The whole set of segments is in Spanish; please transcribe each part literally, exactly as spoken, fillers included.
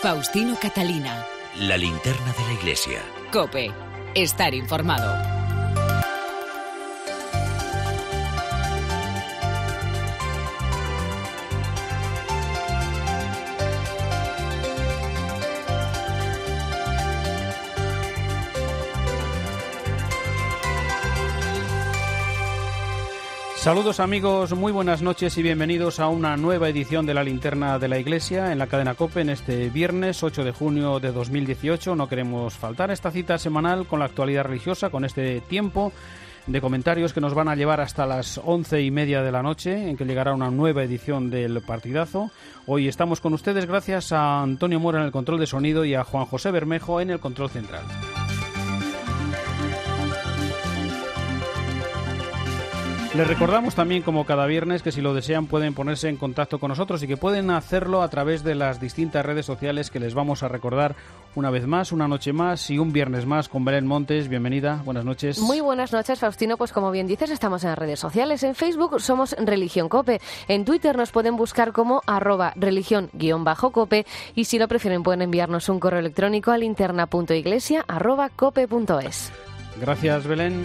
Faustino Catalina. La linterna de la iglesia. COPE. Estar informado. Saludos amigos, muy buenas noches y bienvenidos a una nueva edición de La Linterna de la Iglesia en la cadena COPE en este viernes ocho de junio de dos mil dieciocho. No queremos faltar a esta cita semanal con la actualidad religiosa, con este tiempo de comentarios que nos van a llevar hasta las once y media de la noche, en que llegará una nueva edición del Partidazo. Hoy estamos con ustedes gracias a Antonio Mora en el control de sonido y a Juan José Bermejo en el control central. Les recordamos también, como cada viernes, que si lo desean pueden ponerse en contacto con nosotros y que pueden hacerlo a través de las distintas redes sociales que les vamos a recordar una vez más, una noche más y un viernes más con Belén Montes. Bienvenida, buenas noches. Muy buenas noches, Faustino. Pues como bien dices, estamos en las redes sociales. En Facebook somos Religión Cope. En Twitter nos pueden buscar como arroba religión guión bajo cope y si lo prefieren pueden enviarnos un correo electrónico a linterna punto iglesia arroba cope punto es. Gracias, Belén.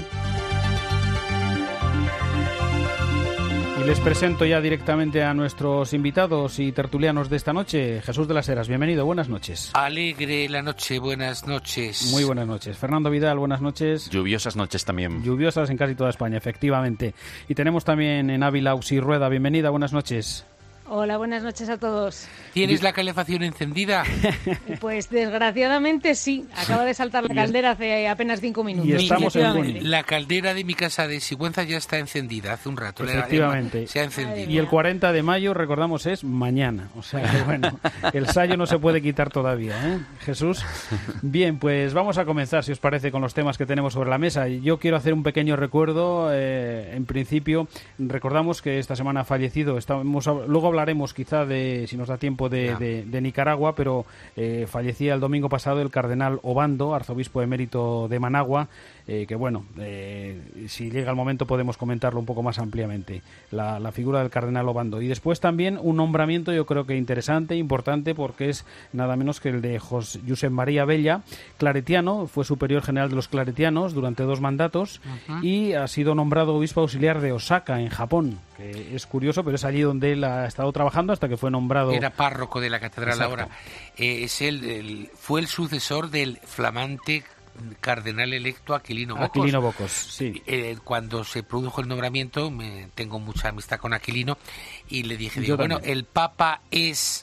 Y les presento ya directamente a nuestros invitados y tertulianos de esta noche. Jesús de las Heras, bienvenido, buenas noches. Alegre la noche, buenas noches. Muy buenas noches. Fernando Vidal, buenas noches. Lluviosas noches también. Lluviosas en casi toda España, efectivamente. Y tenemos también en Ávila Uxi Rueda, bienvenida, buenas noches. Hola, buenas noches a todos. ¿Tienes la calefacción encendida? Pues desgraciadamente sí. Acaba de saltar la caldera hace apenas cinco minutos. Y estamos en junio. La caldera de mi casa de Sigüenza ya está encendida hace un rato. Efectivamente. Se ha encendido. Y el cuarenta de mayo, recordamos, es mañana. O sea que bueno, el sayo no se puede quitar todavía, ¿eh? Jesús. Bien, pues vamos a comenzar, si os parece, con los temas que tenemos sobre la mesa. Yo quiero hacer un pequeño recuerdo. Eh, en principio, recordamos que esta semana ha fallecido. Estamos, luego hablaremos quizá de, si nos da tiempo, de, no. de, de Nicaragua, pero eh, fallecía el domingo pasado el cardenal Obando, arzobispo emérito de Managua, eh, que bueno, eh, si llega el momento podemos comentarlo un poco más ampliamente, la, la figura del cardenal Obando. Y después también un nombramiento yo creo que interesante, importante, porque es nada menos que el de José, Josep María Bella, claretiano, fue superior general de los claretianos durante dos mandatos uh-huh. y ha sido nombrado obispo auxiliar de Osaka, en Japón, que es curioso, pero es allí donde él ha estado trabajando hasta que fue nombrado. Era párroco de la catedral. Exacto. Ahora. Eh, es el, el, fue el sucesor del flamante cardenal electo Aquilino Bocos. Aquilino Bocos, sí. Eh, cuando se produjo el nombramiento, me, tengo mucha amistad con Aquilino, y le dije, digo, Yo bueno, también. el Papa es,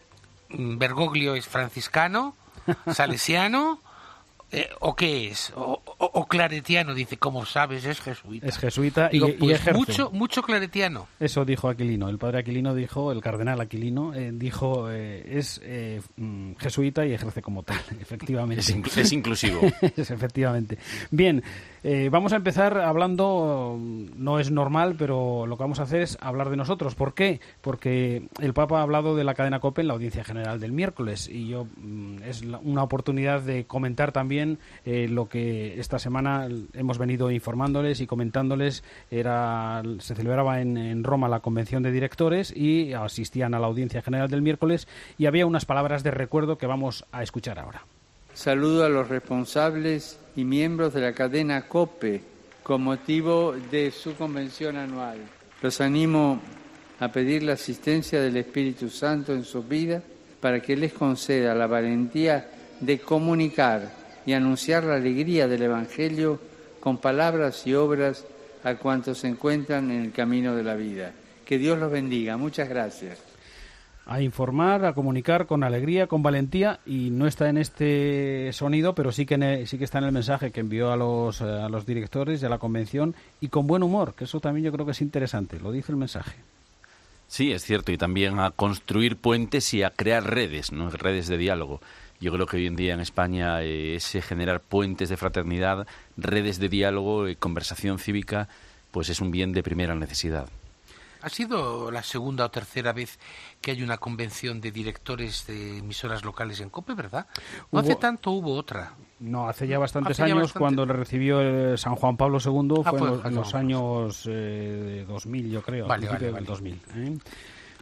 Bergoglio es franciscano, salesiano, eh, ¿o qué es? O, o, o claretiano, dice, como sabes, es jesuita. Es jesuita. Digo, y, pues y ejerce. Mucho, mucho claretiano. Eso dijo Aquilino, el padre Aquilino dijo, el cardenal Aquilino, eh, dijo, eh, es eh, jesuita y ejerce como tal, efectivamente. Es, inclu- es inclusivo. Es, efectivamente. Bien, eh, vamos a empezar hablando, no es normal, pero lo que vamos a hacer es hablar de nosotros. ¿Por qué? Porque el Papa ha hablado de la cadena COPE en la audiencia general del miércoles, y yo mm, es la, una oportunidad de comentar también eh, lo que esta semana hemos venido informándoles y comentándoles. Era, se celebraba en, en Roma la convención de directores y asistían a la audiencia general del miércoles, y había unas palabras de recuerdo que vamos a escuchar ahora. Saludo a los responsables y miembros de la cadena COPE con motivo de su convención anual. Los animo a pedir la asistencia del Espíritu Santo en sus vidas para que les conceda la valentía de comunicar y anunciar la alegría del Evangelio con palabras y obras a cuantos se encuentran en el camino de la vida. Que Dios los bendiga. Muchas gracias. A informar, a comunicar con alegría, con valentía, y no está en este sonido, pero sí que en, sí que está en el mensaje que envió a los, a los directores y a la convención, y con buen humor, que eso también yo creo que es interesante, lo dice el mensaje. Sí, es cierto, y también a construir puentes y a crear redes, ¿no? Redes de diálogo. Yo creo que hoy en día en España eh, ese generar puentes de fraternidad, redes de diálogo, eh, conversación cívica, pues es un bien de primera necesidad. Ha sido la segunda o tercera vez que hay una convención de directores de emisoras locales en COPE, ¿verdad? No hace tanto hubo otra. No, hace ya bastantes hace ya años, bastante... cuando le recibió el San Juan Pablo segundo, ah, fue pues, en los, en los no, años eh, dos mil, yo creo, vale, al principio vale, del vale. dos mil. ¿eh?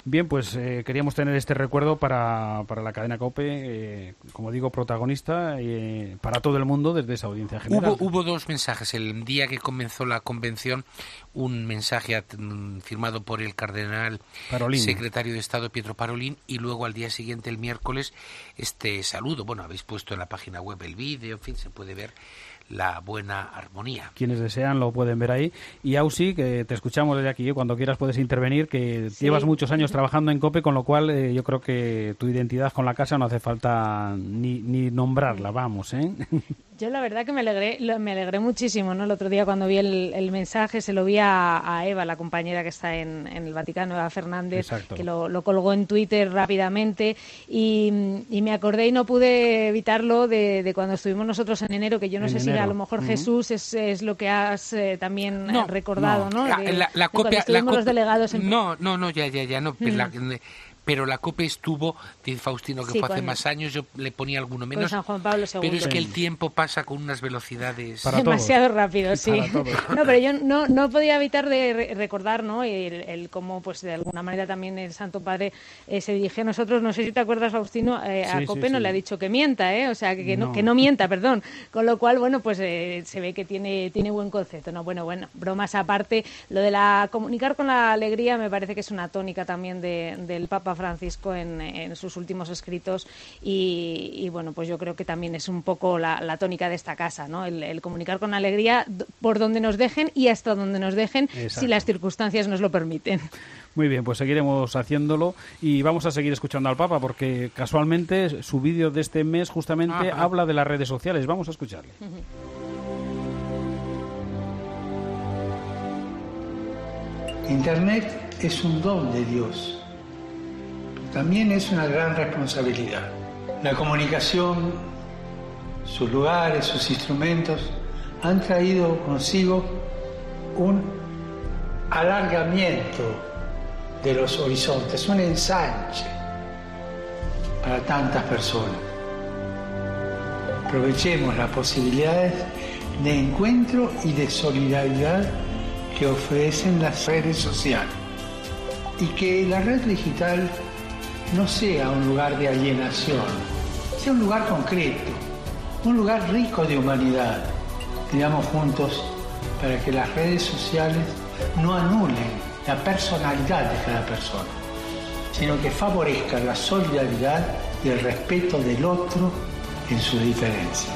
Bien, pues eh, queríamos tener este recuerdo para, para la cadena COPE, eh, como digo, protagonista eh, para todo el mundo desde esa audiencia general. Hubo, hubo dos mensajes. El día que comenzó la convención, un mensaje at, firmado por el cardenal Parolin, secretario de Estado Pietro Parolin, y luego al día siguiente, el miércoles, este saludo. Bueno, habéis puesto en la página web el vídeo, en fin, se puede ver la buena armonía. Quienes desean lo pueden ver ahí. Y Ausi, que te escuchamos desde aquí, cuando quieras puedes intervenir, que sí. Llevas muchos años trabajando en COPE, con lo cual eh, yo creo que tu identidad con la casa no hace falta ni, ni nombrarla, vamos, ¿eh? Yo la verdad que me alegré, me alegré muchísimo, ¿no? El otro día cuando vi el, el mensaje se lo vi a, a Eva, la compañera que está en, en el Vaticano, Eva Fernández, Exacto. que lo, lo colgó en Twitter rápidamente y, y me acordé y no pude evitarlo de, de cuando estuvimos nosotros en enero, que yo no en sé enero. si a lo mejor uh-huh. Jesús es, es lo que has eh, también no, recordado, ¿no? ¿no? De, la, la de copia, la los delegados en... No, no, no, ya, ya, ya, no. Hmm. La, pero la COPE estuvo, dice Faustino que sí, fue hace más años, yo le ponía alguno menos, San Juan Pablo segundo. Pero es que el tiempo pasa con unas velocidades... Para demasiado todos. rápido, sí. No, pero yo no, no podía evitar de re- recordar, ¿no? El, el cómo, pues de alguna manera también el Santo Padre eh, se dirige a nosotros. No sé si te acuerdas, Faustino, eh, a sí, COPE sí, no sí. le ha dicho que mienta, ¿eh? O sea, que, que, no. No, que no mienta, perdón. Con lo cual, bueno, pues eh, se ve que tiene, tiene buen concepto, ¿no? Bueno, bueno, bromas aparte. Lo de la comunicar con la alegría me parece que es una tónica también de, del Papa Francisco en en sus últimos escritos y, y bueno, pues yo creo que también es un poco la, la tónica de esta casa, ¿no? El, el comunicar con alegría por donde nos dejen y hasta donde nos dejen, Exacto. si las circunstancias nos lo permiten. Muy bien, pues seguiremos haciéndolo y vamos a seguir escuchando al Papa porque casualmente su vídeo de este mes justamente Ajá. habla de las redes sociales. Vamos a escucharle. Uh-huh. Internet es un don de Dios. También es una gran responsabilidad. La comunicación, sus lugares, sus instrumentos, han traído consigo un alargamiento de los horizontes, un ensanche para tantas personas. Aprovechemos las posibilidades de encuentro y de solidaridad que ofrecen las redes sociales y que la red digital no sea un lugar de alienación, sea un lugar concreto, un lugar rico de humanidad. Digamos juntos para que las redes sociales no anulen la personalidad de cada persona, sino que favorezcan la solidaridad y el respeto del otro en sus diferencias.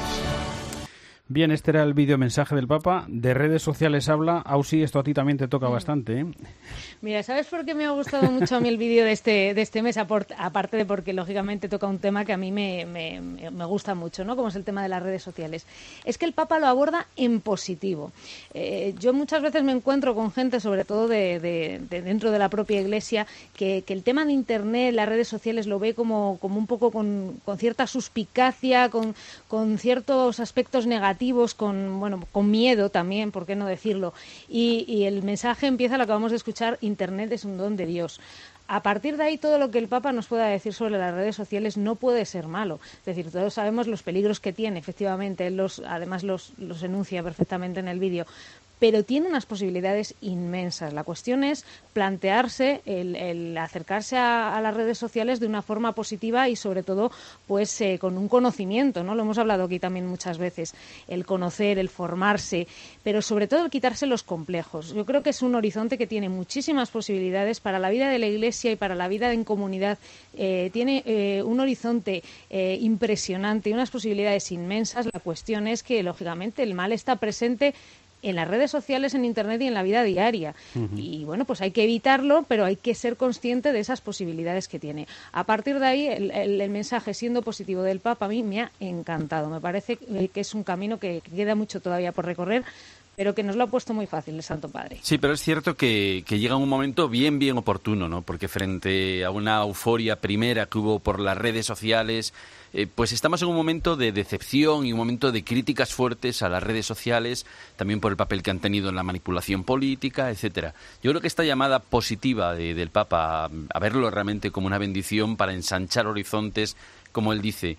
Bien, este era el vídeo mensaje del Papa. De redes sociales habla. Ausi, esto a ti también te toca mm. bastante, ¿eh? Mira, ¿sabes por qué me ha gustado mucho a mí el vídeo de este de este mes? Aparte de porque, lógicamente, toca un tema que a mí me, me, me gusta mucho, ¿no? Como es el tema de las redes sociales. Es que el Papa lo aborda en positivo. Eh, yo muchas veces me encuentro con gente, sobre todo de, de, de dentro de la propia Iglesia, que, que el tema de Internet, las redes sociales, lo ve como, como un poco con, con cierta suspicacia, con, con ciertos aspectos negativos, con bueno con miedo también, ¿por qué no decirlo? Y, y el mensaje empieza, lo acabamos de escuchar, Internet es un don de Dios. A partir de ahí, todo lo que el Papa nos pueda decir sobre las redes sociales no puede ser malo. Es decir, todos sabemos los peligros que tiene, efectivamente, él los, además los, los enuncia perfectamente en el vídeo, pero tiene unas posibilidades inmensas. La cuestión es plantearse el, el acercarse a, a las redes sociales de una forma positiva y, sobre todo, pues eh, con un conocimiento, ¿no? Lo hemos hablado aquí también muchas veces, el conocer, el formarse, pero sobre todo el quitarse los complejos. Yo creo que es un horizonte que tiene muchísimas posibilidades para la vida de la Iglesia y para la vida en comunidad. Eh, tiene eh, un horizonte eh, impresionante y unas posibilidades inmensas. La cuestión es que, lógicamente, el mal está presente en las redes sociales, en Internet y en la vida diaria. Uh-huh. Y bueno, pues hay que evitarlo, pero hay que ser consciente de esas posibilidades que tiene. A partir de ahí, el, el, el mensaje, siendo positivo, del Papa, a mí me ha encantado. Me parece que es un camino que queda mucho todavía por recorrer, pero que nos lo ha puesto muy fácil el Santo Padre. Sí, pero es cierto que, que llega un momento bien, bien oportuno, ¿no? Porque frente a una euforia primera que hubo por las redes sociales, eh, pues estamos en un momento de decepción y un momento de críticas fuertes a las redes sociales, también por el papel que han tenido en la manipulación política, etcétera. Yo creo que esta llamada positiva de, del Papa, a, a verlo realmente como una bendición para ensanchar horizontes, como él dice,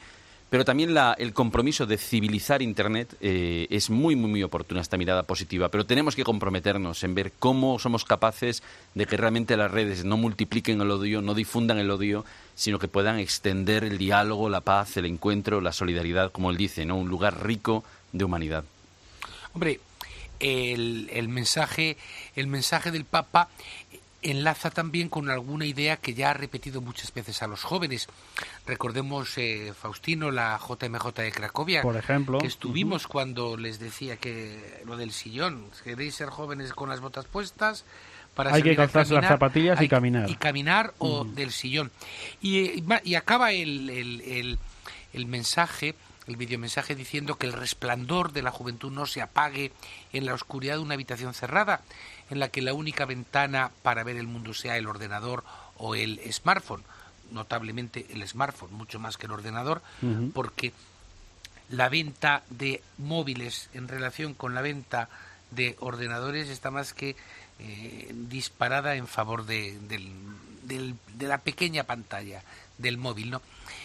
Pero también la, el compromiso de civilizar Internet eh, es muy, muy, muy oportuna, esta mirada positiva. Pero tenemos que comprometernos en ver cómo somos capaces de que realmente las redes no multipliquen el odio, no difundan el odio, sino que puedan extender el diálogo, la paz, el encuentro, la solidaridad, como él dice, ¿no? Un lugar rico de humanidad. Hombre, el, el mensaje, el mensaje del Papa enlaza también con alguna idea que ya ha repetido muchas veces a los jóvenes. Recordemos, eh, Faustino, la J M J de Cracovia, por ejemplo, que estuvimos uh-huh. cuando les decía que lo del sillón, queréis ser jóvenes con las botas puestas, para hay que calzarse las zapatillas hay, y caminar. Y caminar o uh-huh. del sillón. Y, y acaba el, el, el, el mensaje, el videomensaje, diciendo que el resplandor de la juventud no se apague en la oscuridad de una habitación cerrada, en la que la única ventana para ver el mundo sea el ordenador o el smartphone, notablemente el smartphone, mucho más que el ordenador, uh-huh. porque la venta de móviles en relación con la venta de ordenadores está más que eh, disparada en favor de, del, del, de la pequeña pantalla del móvil, ¿no?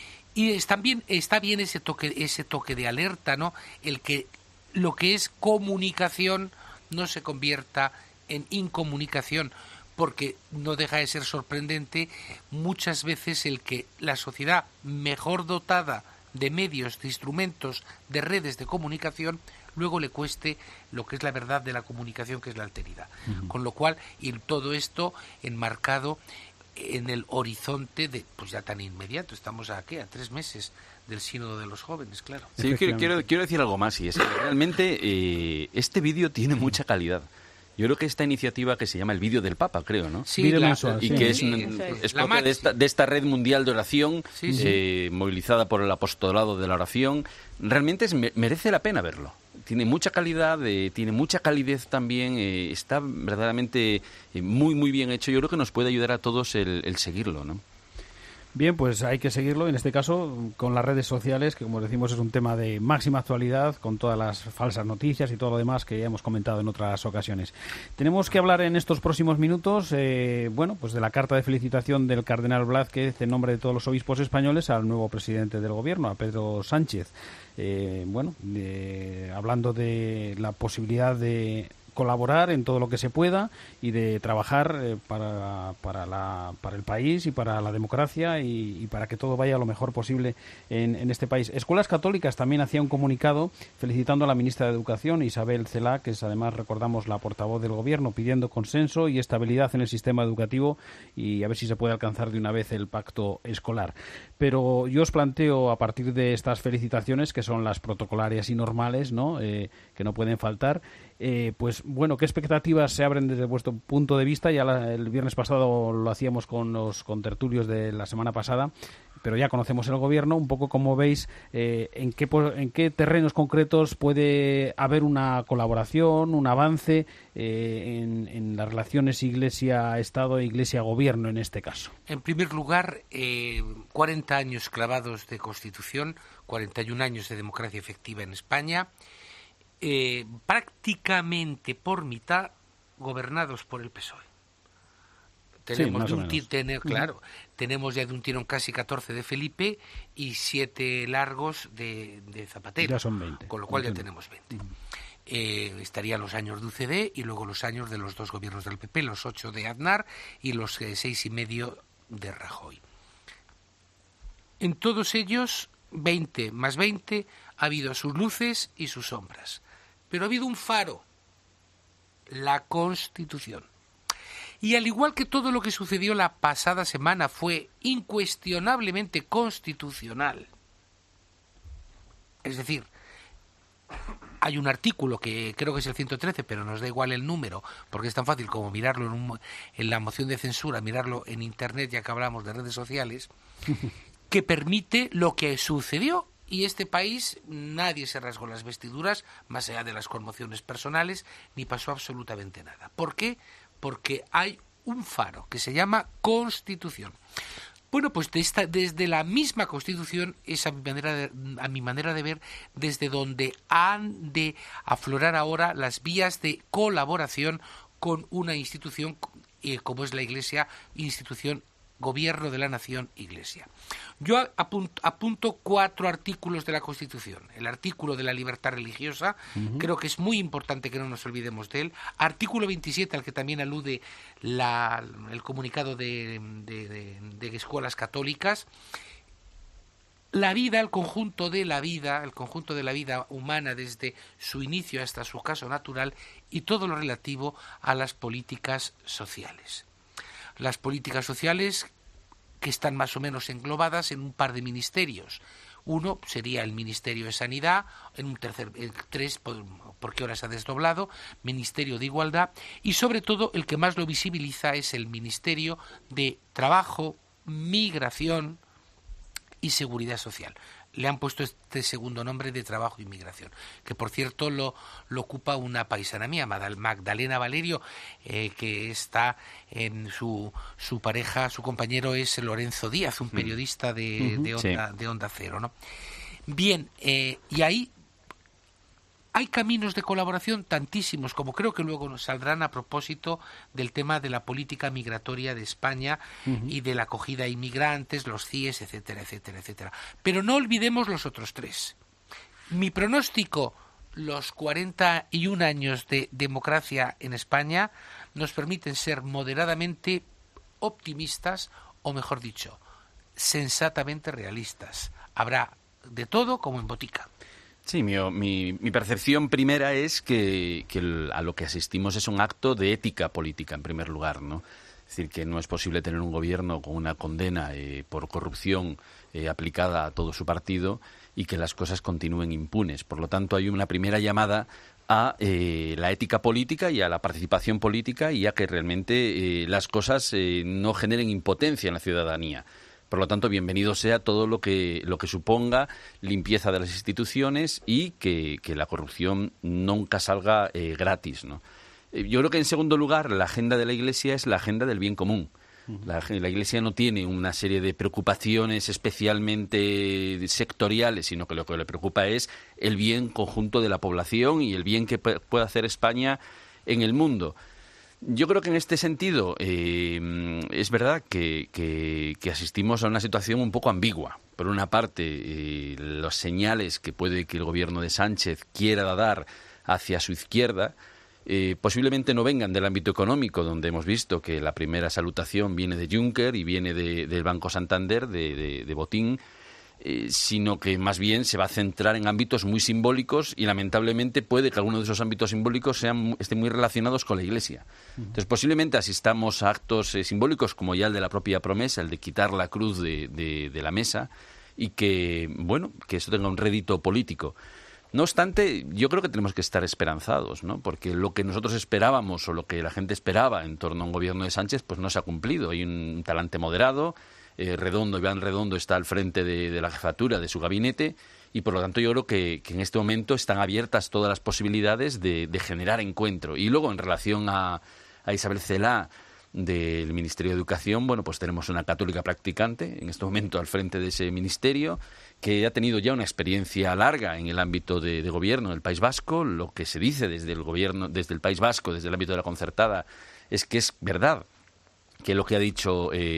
Y es, también está bien ese toque, ese toque de alerta, ¿no? El que lo que es comunicación no se convierta en incomunicación, porque no deja de ser sorprendente muchas veces el que la sociedad mejor dotada de medios, de instrumentos, de redes de comunicación, luego le cueste lo que es la verdad de la comunicación, que es la alteridad. Uh-huh. Con lo cual, y todo esto enmarcado en el horizonte de, pues ya tan inmediato, estamos a ¿qué? A tres meses del sínodo de los jóvenes, claro. Sí, yo quiero, quiero, quiero decir algo más, y es que realmente eh, este vídeo tiene mucha calidad. Yo creo que esta iniciativa que se llama el Vídeo del Papa, creo, ¿no? Sí, la, mensual, y sí. que es, sí, es, es propia de esta, de esta red mundial de oración, sí, sí. Eh, movilizada por el apostolado de la oración. Realmente es, merece la pena verlo. Tiene mucha calidad, eh, tiene mucha calidez también, eh, está verdaderamente eh, muy, muy bien hecho. Yo creo que nos puede ayudar a todos el, el seguirlo, ¿no? Bien, pues hay que seguirlo, en este caso, con las redes sociales, que como decimos es un tema de máxima actualidad, con todas las falsas noticias y todo lo demás que ya hemos comentado en otras ocasiones. Tenemos que hablar en estos próximos minutos, eh, bueno, pues de la carta de felicitación del cardenal Blázquez en nombre de todos los obispos españoles al nuevo presidente del gobierno, a Pedro Sánchez. Eh, bueno, eh, hablando de la posibilidad de colaborar en todo lo que se pueda y de trabajar eh, para, para, la, para el país y para la democracia y, y para que todo vaya lo mejor posible en, en este país. Escuelas Católicas también hacía un comunicado felicitando a la ministra de Educación, Isabel Celaá, que es además, recordamos, la portavoz del Gobierno, pidiendo consenso y estabilidad en el sistema educativo y a ver si se puede alcanzar de una vez el pacto escolar. Pero yo os planteo, a partir de estas felicitaciones, que son las protocolarias y normales, ¿no? Eh, que no pueden faltar, eh, pues bueno, ¿qué expectativas se abren desde vuestro punto de vista? Ya la, el viernes pasado lo hacíamos con los contertulios de la semana pasada, pero ya conocemos el gobierno. Un poco, como veis, eh, en qué en qué terrenos concretos puede haber una colaboración, un avance eh, en, en las relaciones Iglesia-Estado e Iglesia-Gobierno en este caso. En primer lugar, eh, cuarenta años clavados de Constitución, cuarenta y un años de democracia efectiva en España, Eh, prácticamente por mitad gobernados por el P S O E. Tenemos, sí, de un t- tener, claro, uh-huh. tenemos ya de un tirón casi catorce de Felipe y siete largos de, de Zapatero. Ya son veinte. Con lo cual Entiendo. ya tenemos veinte. Uh-huh. Eh, estarían los años de U C D y luego los años de los dos gobiernos del P P, los ocho de Aznar y los eh, seis y medio de Rajoy. En todos ellos, veinte más veinte, ha habido sus luces y sus sombras. Pero ha habido un faro, la Constitución. Y al igual que todo lo que sucedió la pasada semana fue incuestionablemente constitucional, es decir, hay un artículo que creo que es el ciento trece, pero nos da igual el número, porque es tan fácil como mirarlo en, un, en la moción de censura, mirarlo en Internet, ya que hablamos de redes sociales, que permite lo que sucedió. Y este país, nadie se rasgó las vestiduras, más allá de las conmociones personales, ni pasó absolutamente nada. ¿Por qué? Porque hay un faro que se llama Constitución. Bueno, pues de esta, desde la misma Constitución es a mi manera de, a mi manera de ver desde donde han de aflorar ahora las vías de colaboración con una institución eh, como es la Iglesia, institución Gobierno de la Nación, Iglesia. Yo apunto, apunto cuatro artículos de la Constitución. El artículo de la libertad religiosa, uh-huh. creo que es muy importante que no nos olvidemos de él. Artículo veintisiete, al que también alude la, el comunicado de, de, de, de escuelas católicas. La vida, el conjunto de la vida, el conjunto de la vida humana desde su inicio hasta su caso natural, y todo lo relativo a las políticas sociales. Las políticas sociales que están más o menos englobadas en un par de ministerios. Uno sería el Ministerio de Sanidad, en un tercer, en tres, porque ahora se ha desdoblado, Ministerio de Igualdad, y sobre todo el que más lo visibiliza es el Ministerio de Trabajo, Migración y Seguridad Social. Le han puesto este segundo nombre de Trabajo y Migración, que por cierto lo, lo ocupa una paisana mía, Magdalena Valerio, eh, que está en su, su pareja, su compañero es Lorenzo Díaz, un periodista de, uh-huh. de, onda, sí. de Onda Cero, ¿no? Bien, eh, y ahí hay caminos de colaboración tantísimos, como creo que luego nos saldrán a propósito del tema de la política migratoria de España uh-huh. y de la acogida a inmigrantes, los C I E S, etcétera, etcétera, etcétera. Pero no olvidemos los otros tres. Mi pronóstico, los cuarenta y un años de democracia en España, nos permiten ser moderadamente optimistas, o mejor dicho, sensatamente realistas. Habrá de todo como en botica. Sí, mi, mi, mi percepción primera es que, que el, a lo que asistimos es un acto de ética política, en primer lugar, ¿no? Es decir, que no es posible tener un gobierno con una condena eh, por corrupción eh, aplicada a todo su partido y que las cosas continúen impunes. Por lo tanto, hay una primera llamada a eh, la ética política y a la participación política y a que realmente eh, las cosas eh, no generen impotencia en la ciudadanía. Por lo tanto, bienvenido sea todo lo que lo que suponga limpieza de las instituciones y que, que la corrupción nunca salga eh, gratis, ¿no? Yo creo que, en segundo lugar, la agenda de la Iglesia es la agenda del bien común. La, la Iglesia no tiene una serie de preocupaciones especialmente sectoriales, sino que lo que le preocupa es el bien conjunto de la población y el bien que puede hacer España en el mundo. Yo creo que en este sentido eh, es verdad que, que, que asistimos a una situación un poco ambigua. Por una parte, eh, los señales que puede que el gobierno de Sánchez quiera dar hacia su izquierda eh, posiblemente no vengan del ámbito económico, donde hemos visto que la primera salutación viene de Juncker y viene de, del Banco Santander, de, de, de Botín, Eh, sino que más bien se va a centrar en ámbitos muy simbólicos y lamentablemente puede que algunos de esos ámbitos simbólicos sean estén muy relacionados con la Iglesia. Entonces posiblemente asistamos a actos eh, simbólicos como ya el de la propia promesa, el de quitar la cruz de, de, de la mesa y que, bueno, que eso tenga un rédito político. No obstante, yo creo que tenemos que estar esperanzados, ¿no? Porque lo que nosotros esperábamos o lo que la gente esperaba en torno a un gobierno de Sánchez pues no se ha cumplido. Hay un talante moderado. Eh, Redondo, Iván Redondo está al frente de, de la jefatura de su gabinete y por lo tanto yo creo que, que en este momento están abiertas todas las posibilidades de, de generar encuentro. Y luego en relación a, a Isabel Celaá del Ministerio de Educación, bueno, pues tenemos una católica practicante en este momento al frente de ese ministerio que ha tenido ya una experiencia larga en el ámbito de, de gobierno del País Vasco. Lo que se dice desde el gobierno, desde el País Vasco, desde el ámbito de la concertada, es que es verdad que lo que ha dicho eh,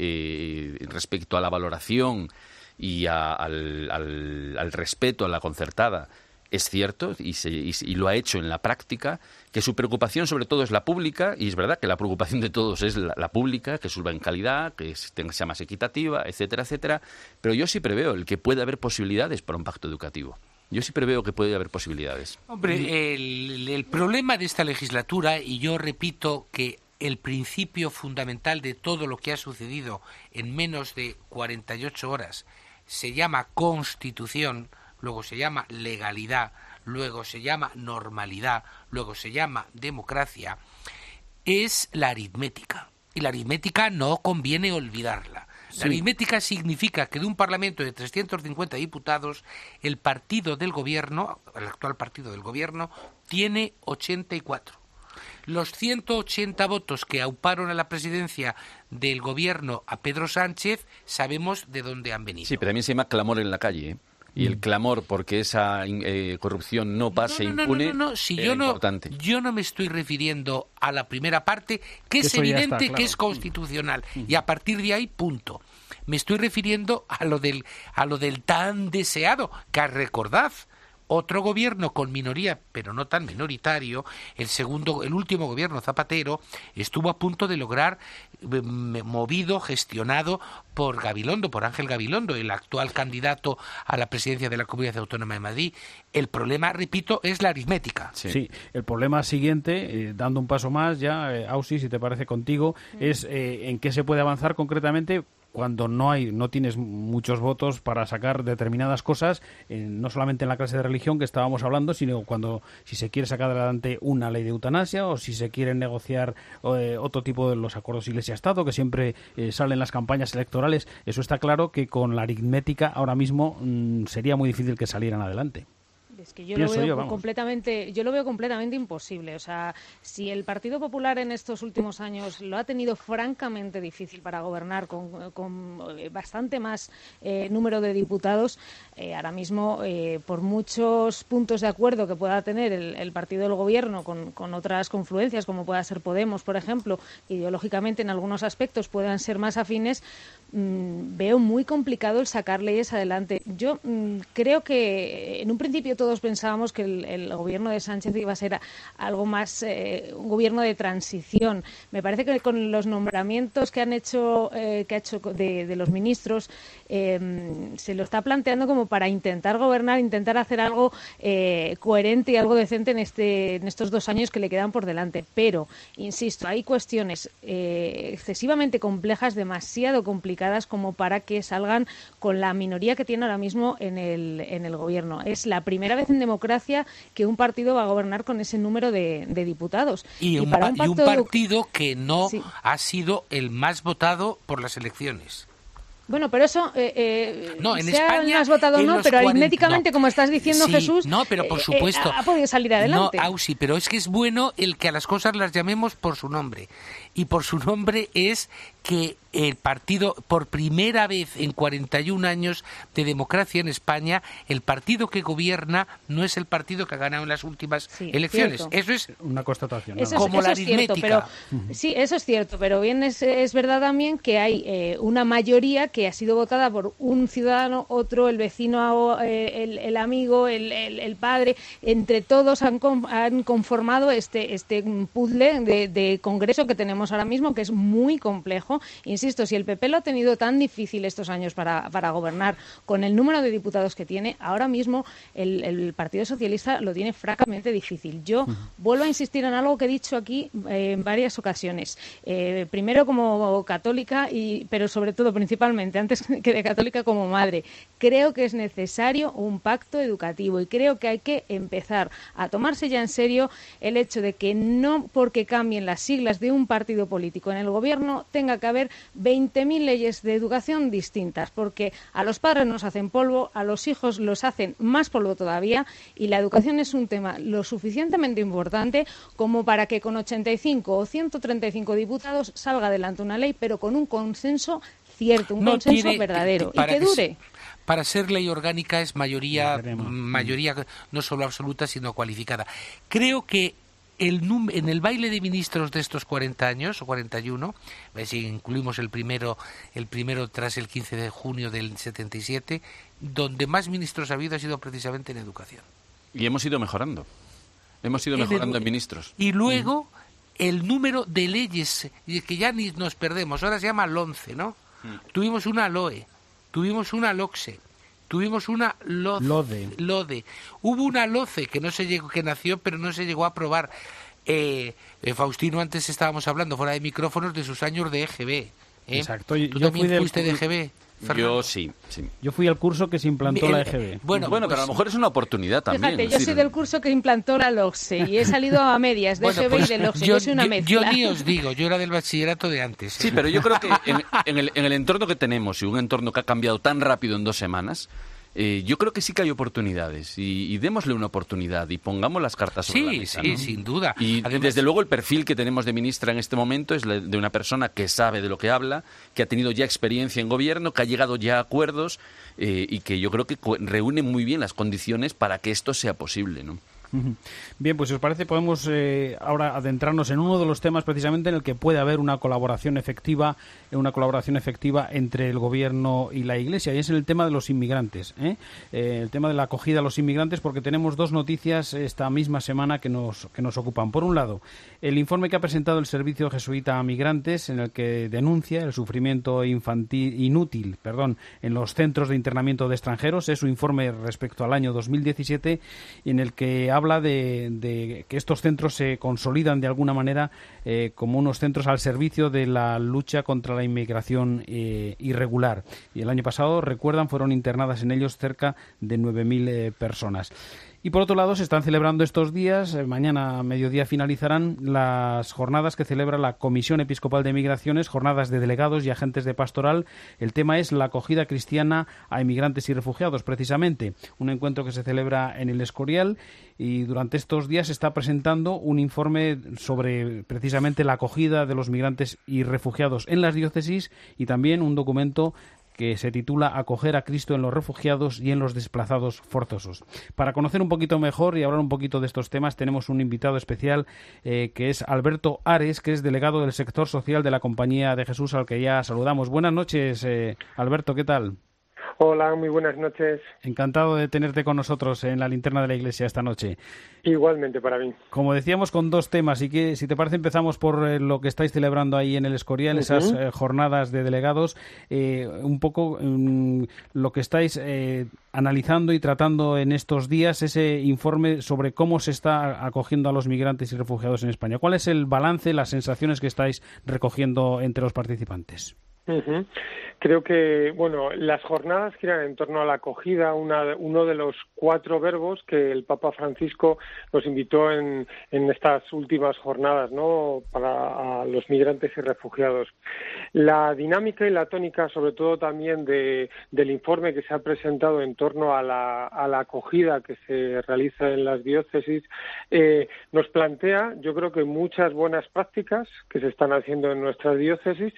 eh, respecto a la valoración y a, al, al, al respeto a la concertada es cierto y, se, y, y lo ha hecho en la práctica, que su preocupación sobre todo es la pública, y es verdad que la preocupación de todos es la, la pública, que suba en calidad, que sea más equitativa, etcétera, etcétera, pero yo sí preveo el que puede haber posibilidades para un pacto educativo. Yo sí preveo que puede haber posibilidades. Hombre, el, el problema de esta legislatura, y yo repito que el principio fundamental de todo lo que ha sucedido en menos de cuarenta y ocho horas se llama Constitución, luego se llama legalidad, luego se llama normalidad, luego se llama democracia, es la aritmética. Y la aritmética no conviene olvidarla. La sí. aritmética significa que de un Parlamento de trescientos cincuenta diputados, el partido del gobierno, el actual partido del gobierno, tiene ochenta y cuatro. Los ciento ochenta votos que auparon a la presidencia del gobierno a Pedro Sánchez, sabemos de dónde han venido. Sí, pero también se llama clamor en la calle, ¿eh? Y el clamor porque esa eh, corrupción no pase no, no, impune no, no, no. Si era yo no, importante. yo no me estoy refiriendo a la primera parte, que, Que es eso ya evidente está, claro. que es constitucional, y a partir de ahí, punto. Me estoy refiriendo a lo del, a lo del tan deseado, que recordad, otro gobierno con minoría, pero no tan minoritario, el segundo, el último gobierno Zapatero, estuvo a punto de lograr, eh, movido, gestionado por Gabilondo, por Ángel Gabilondo, el actual candidato a la presidencia de la Comunidad Autónoma de Madrid. El problema, repito, es la aritmética. Sí, sí. El problema siguiente, eh, dando un paso más ya, eh, Ausi, si te parece contigo, es eh, en qué se puede avanzar concretamente cuando no hay, no tienes muchos votos para sacar determinadas cosas, eh, no solamente en la clase de religión que estábamos hablando, sino cuando si se quiere sacar adelante una ley de eutanasia o si se quieren negociar eh, otro tipo de los acuerdos Iglesia-Estado que siempre eh, salen en las campañas electorales. Eso está claro que con la aritmética ahora mismo mmm, sería muy difícil que salieran adelante. Es que yo lo veo yo, completamente, yo lo veo completamente imposible. O sea, si el Partido Popular en estos últimos años lo ha tenido francamente difícil para gobernar con, con bastante más eh, número de diputados, eh, ahora mismo, eh, por muchos puntos de acuerdo que pueda tener el, el partido del gobierno con, con otras confluencias, como pueda ser Podemos, por ejemplo, ideológicamente en algunos aspectos puedan ser más afines, mmm, veo muy complicado el sacar leyes adelante. Yo mmm, creo que en un principio todo todos pensábamos que el, el gobierno de Sánchez iba a ser algo más, eh, un gobierno de transición. Me parece que con los nombramientos que han hecho, eh, que ha hecho de, de los ministros, eh, se lo está planteando como para intentar gobernar, intentar hacer algo eh, coherente y algo decente en, este, en estos dos años que le quedan por delante. Pero, insisto, hay cuestiones eh, excesivamente complejas, demasiado complicadas como para que salgan con la minoría que tiene ahora mismo en el, en el gobierno. Es la primera vez en democracia que un partido va a gobernar con ese número de, de diputados. Y, y, un, para un, y un partido que no sí. ha sido el más votado por las elecciones. Bueno, pero eso, eh, eh, no, en sea España, más votado o no, pero cuarenta, aritméticamente, no. como estás diciendo, sí, Jesús, no, pero por supuesto, eh, ha podido salir adelante. No, Ausi, pero es que es bueno el que a las cosas las llamemos por su nombre. Y por su nombre es que el partido, por primera vez en cuarenta y un años de democracia en España, el partido que gobierna no es el partido que ha ganado en las últimas sí, elecciones. Cierto. Eso es una constatación. Eso ¿no? es, como eso la es aritmética. Cierto, pero, uh-huh. Sí, eso es cierto, pero bien es, es verdad también que hay eh, una mayoría que ha sido votada por un ciudadano, otro, el vecino, eh, el, el amigo, el, el, el padre. Entre todos han, han conformado este, este puzzle de, de congreso que tenemos ahora mismo, que es muy complejo. Insisto, si el P P lo ha tenido tan difícil estos años para, para gobernar con el número de diputados que tiene, ahora mismo el, el Partido Socialista lo tiene francamente difícil. Yo uh-huh. vuelvo a insistir en algo que he dicho aquí eh, en varias ocasiones. Eh, primero como católica, y pero sobre todo, principalmente, antes que de católica, como madre. Creo que es necesario un pacto educativo y creo que hay que empezar a tomarse ya en serio el hecho de que no porque cambien las siglas de un partido político en el gobierno tenga que haber veinte mil leyes de educación distintas, porque a los padres nos hacen polvo, a los hijos los hacen más polvo todavía, y la educación es un tema lo suficientemente importante como para que con ochenta y cinco o ciento treinta y cinco diputados salga adelante una ley, pero con un consenso cierto, un no consenso tiene, verdadero y que, que dure. Se, para ser ley orgánica es mayoría, mayoría no solo absoluta, sino cualificada. Creo que El num- en el baile de ministros de estos cuarenta años, o cuarenta y uno, si incluimos el primero, el primero tras el quince de junio del setenta y siete, donde más ministros ha habido ha sido precisamente en educación. Y hemos ido mejorando. Hemos ido mejorando en, en ministros. Y luego uh-huh. el número de leyes, que ya ni nos perdemos, ahora se llama LONCE, ¿no? Uh-huh. Tuvimos una LOE, tuvimos una LOCSE, tuvimos una Lo- LODE. LODE. Hubo una LOCE que no se llegó, que nació, pero no se llegó a aprobar. Eh, eh, Faustino, antes estábamos hablando fuera de micrófonos de sus años de E G B. ¿eh? Exacto. ¿Tú yo también fui fuiste del... de E G B? Fernando. Yo sí, sí. Yo fui al curso que se implantó El, la E G B. Bueno, bueno, pero a lo mejor es una oportunidad también. Fíjate, yo decir... soy del curso que implantó la LOCSE y he salido a medias de bueno, E G B pues y de LOCSE. Yo, yo soy una yo, mezcla. Yo ni os digo, yo era del bachillerato de antes. Sí, pero yo creo que en, en, el, en el entorno que tenemos y un entorno que ha cambiado tan rápido en dos semanas, Eh, yo creo que sí que hay oportunidades y, y démosle una oportunidad y pongamos las cartas sobre sí, la mesa. Sí, ¿no? sin duda. Y Además, desde luego el perfil que tenemos de ministra en este momento es de una persona que sabe de lo que habla, que ha tenido ya experiencia en gobierno, que ha llegado ya a acuerdos eh, y que yo creo que reúne muy bien las condiciones para que esto sea posible, ¿no? Bien, pues si os parece podemos eh, ahora adentrarnos en uno de los temas precisamente en el que puede haber una colaboración efectiva, una colaboración efectiva entre el gobierno y la Iglesia, y es el tema de los inmigrantes, ¿eh? Eh, el tema de la acogida a los inmigrantes, porque tenemos dos noticias esta misma semana que nos que nos ocupan. Por un lado, el informe que ha presentado el Servicio Jesuita a Migrantes, en el que denuncia el sufrimiento infantil inútil, perdón, en los centros de internamiento de extranjeros, es su informe respecto al año dos mil diecisiete, en el que habla de, de que estos centros se consolidan de alguna manera eh, como unos centros al servicio de la lucha contra la inmigración eh, irregular. Y el año pasado, recuerdan, fueron internadas en ellos cerca de nueve mil eh, personas. Y por otro lado, se están celebrando estos días, eh, mañana a mediodía finalizarán las jornadas que celebra la Comisión Episcopal de Migraciones, jornadas de delegados y agentes de pastoral. El tema es la acogida cristiana a inmigrantes y refugiados, precisamente. Un encuentro que se celebra en el Escorial, y durante estos días se está presentando un informe sobre precisamente la acogida de los migrantes y refugiados en las diócesis, y también un documento que se titula Acoger a Cristo en los refugiados y en los desplazados forzosos. Para conocer un poquito mejor y hablar un poquito de estos temas, tenemos un invitado especial eh, que es Alberto Ares, que es delegado del sector social de la Compañía de Jesús, al que ya saludamos. Buenas noches, eh, Alberto, ¿qué tal? Hola, muy buenas noches. Encantado de tenerte con nosotros en la linterna de la Iglesia esta noche. Igualmente para mí. Como decíamos, con dos temas, y que si te parece empezamos por eh, lo que estáis celebrando ahí en el Escorial, uh-huh. esas eh, jornadas de delegados, eh, un poco um, lo que estáis eh, analizando y tratando en estos días, ese informe sobre cómo se está acogiendo a los migrantes y refugiados en España. ¿Cuál es el balance, las sensaciones que estáis recogiendo entre los participantes? Uh-huh. Creo que, bueno, las jornadas giran en torno a la acogida, una, uno de los cuatro verbos que el Papa Francisco nos invitó en, en estas últimas jornadas, ¿no?, para a los migrantes y refugiados. La dinámica y la tónica, sobre todo también de, del informe que se ha presentado en torno a la, a la acogida que se realiza en las diócesis, eh, nos plantea, yo creo que muchas buenas prácticas que se están haciendo en nuestras diócesis,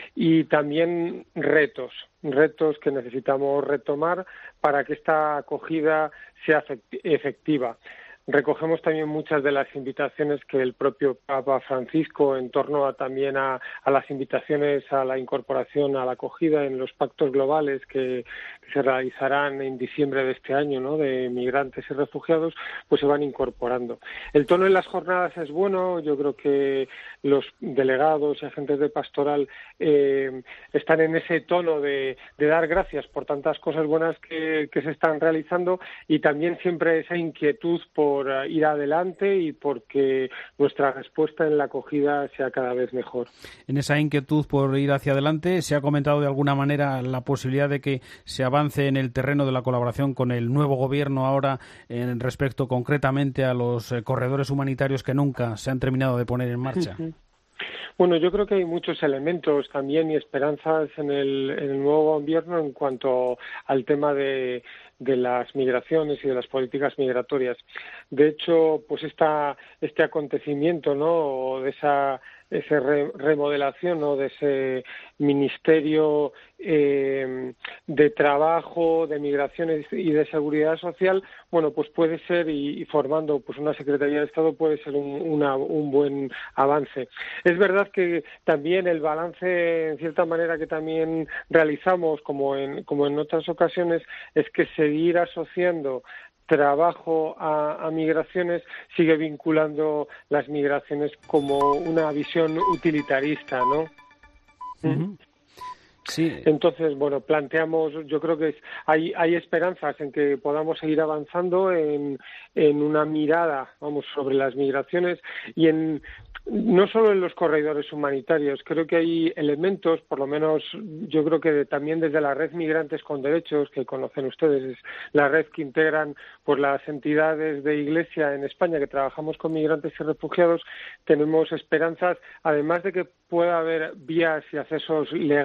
y también retos, retos que necesitamos retomar para que esta acogida sea efectiva. Recogemos también muchas de las invitaciones que el propio Papa Francisco, en torno a también a, a las invitaciones a la incorporación, a la acogida en los pactos globales que, que se realizarán en diciembre de este año, ¿no?, de migrantes y refugiados, pues se van incorporando. El tono en las jornadas es bueno. Yo creo que los delegados y agentes de pastoral eh, están en ese tono de, de dar gracias por tantas cosas buenas que, que se están realizando, y también siempre esa inquietud por por ir adelante y porque nuestra respuesta en la acogida sea cada vez mejor. En esa inquietud por ir hacia adelante, ¿se ha comentado de alguna manera la posibilidad de que se avance en el terreno de la colaboración con el nuevo gobierno ahora en respecto concretamente a los eh, corredores humanitarios que nunca se han terminado de poner en marcha? Uh-huh. Bueno, yo creo que hay muchos elementos también y esperanzas en el, en el nuevo gobierno en cuanto al tema de, de las migraciones y de las políticas migratorias. De hecho, pues esta, este acontecimiento, ¿no?, de esa esa re, remodelación, ¿no?, de ese ministerio eh, de trabajo, de migraciones y de seguridad social, bueno, pues puede ser, y, y formando pues una Secretaría de Estado, puede ser un, una, un buen avance. Es verdad que también el balance, en cierta manera, que también realizamos, como en, como en otras ocasiones, es que seguir asociando trabajo a, a migraciones sigue vinculando las migraciones como una visión utilitarista, ¿no? Uh-huh. Sí. Entonces, bueno, planteamos, yo creo que es, hay, hay esperanzas en que podamos seguir avanzando en, en una mirada, vamos, sobre las migraciones, y en no solo en los corredores humanitarios. Creo que hay elementos, por lo menos yo creo que de, también desde la red Migrantes con Derechos, que conocen ustedes, es la red que integran pues las entidades de Iglesia en España que trabajamos con migrantes y refugiados, tenemos esperanzas, además de que pueda haber vías y accesos legales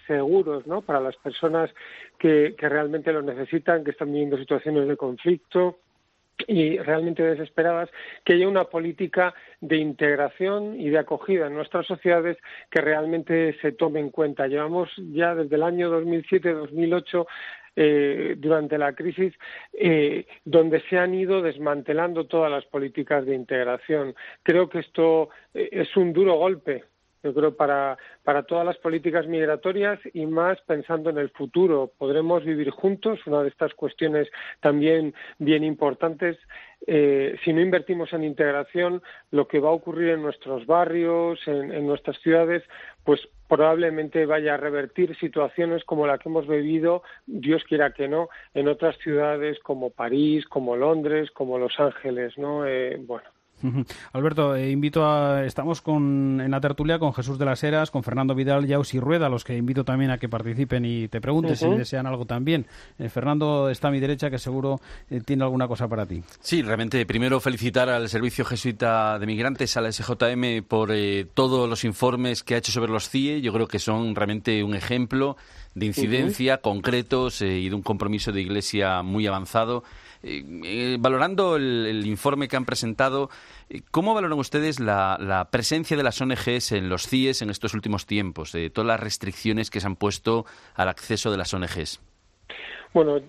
seguros, ¿no?, para las personas que, que realmente lo necesitan, que están viviendo situaciones de conflicto y realmente desesperadas, que haya una política de integración y de acogida en nuestras sociedades que realmente se tome en cuenta. Llevamos ya desde el año dos mil siete dos mil ocho Eh, durante la crisis, eh, donde se han ido desmantelando todas las políticas de integración. Creo que esto eh, es un duro golpe, yo creo, para, para todas las políticas migratorias y más pensando en el futuro. ¿Podremos vivir juntos? Una de estas cuestiones también bien importantes. Eh, si no invertimos en integración, lo que va a ocurrir en nuestros barrios, en, en nuestras ciudades, pues probablemente vaya a revertir situaciones como la que hemos vivido, Dios quiera que no, en otras ciudades como París, como Londres, como Los Ángeles, ¿no? Eh, bueno. Alberto, eh, invito a, estamos con, en la tertulia con Jesús de las Heras, con Fernando Vidal y Ausi Rueda, a los que invito también a que participen y te pregunten uh-huh. si desean algo también. Eh, Fernando está a mi derecha, que seguro eh, tiene alguna cosa para ti. Sí, realmente primero felicitar al Servicio Jesuita de Migrantes, a la S J M, por eh, todos los informes que ha hecho sobre los C I E. Yo creo que son realmente un ejemplo de incidencia, uh-huh. concretos eh, y de un compromiso de Iglesia muy avanzado. Eh, eh, valorando el, el informe que han presentado, eh, ¿cómo valoran ustedes la, la presencia de las O N Ges en los C I Es en estos últimos tiempos? Eh, todas las restricciones que se han puesto al acceso de las O N Ges. Bueno,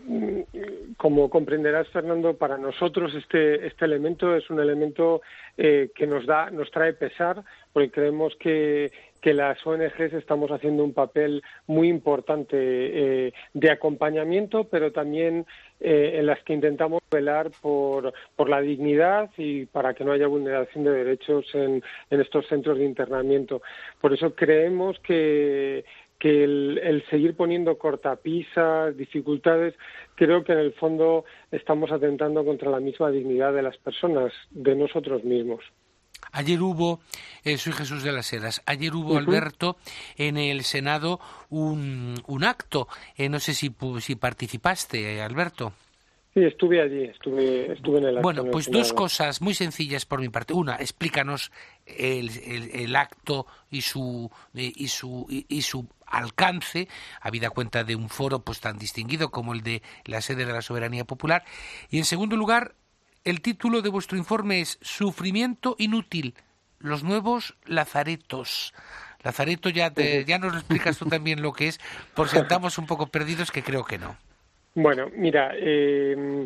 como comprenderás, Fernando, para nosotros este este elemento es un elemento eh, que nos da nos trae pesar, porque creemos que que las O N Ges estamos haciendo un papel muy importante eh, de acompañamiento, pero también eh, en las que intentamos velar por por la dignidad y para que no haya vulneración de derechos en, en estos centros de internamiento. Por eso creemos que que el, el seguir poniendo cortapisas, dificultades, creo que en el fondo estamos atentando contra la misma dignidad de las personas, de nosotros mismos. Ayer hubo, eh, soy Jesús de las Heras, ayer hubo, uh-huh. Alberto, en el Senado un, un acto, eh, no sé si, si participaste, eh, Alberto. Sí, estuve allí, estuve, estuve en el acto. Bueno, pues dos cosas muy sencillas por mi parte. Una, explícanos el, el, el acto y su y su y, y su alcance, habida cuenta de un foro pues tan distinguido como el de la sede de la Soberanía Popular. Y en segundo lugar, el título de vuestro informe es Sufrimiento inútil, los nuevos lazaretos. Lazareto, ya te, ya nos lo explicas tú también lo que es, por si andamos un poco perdidos, que creo que no. Bueno, mira, eh,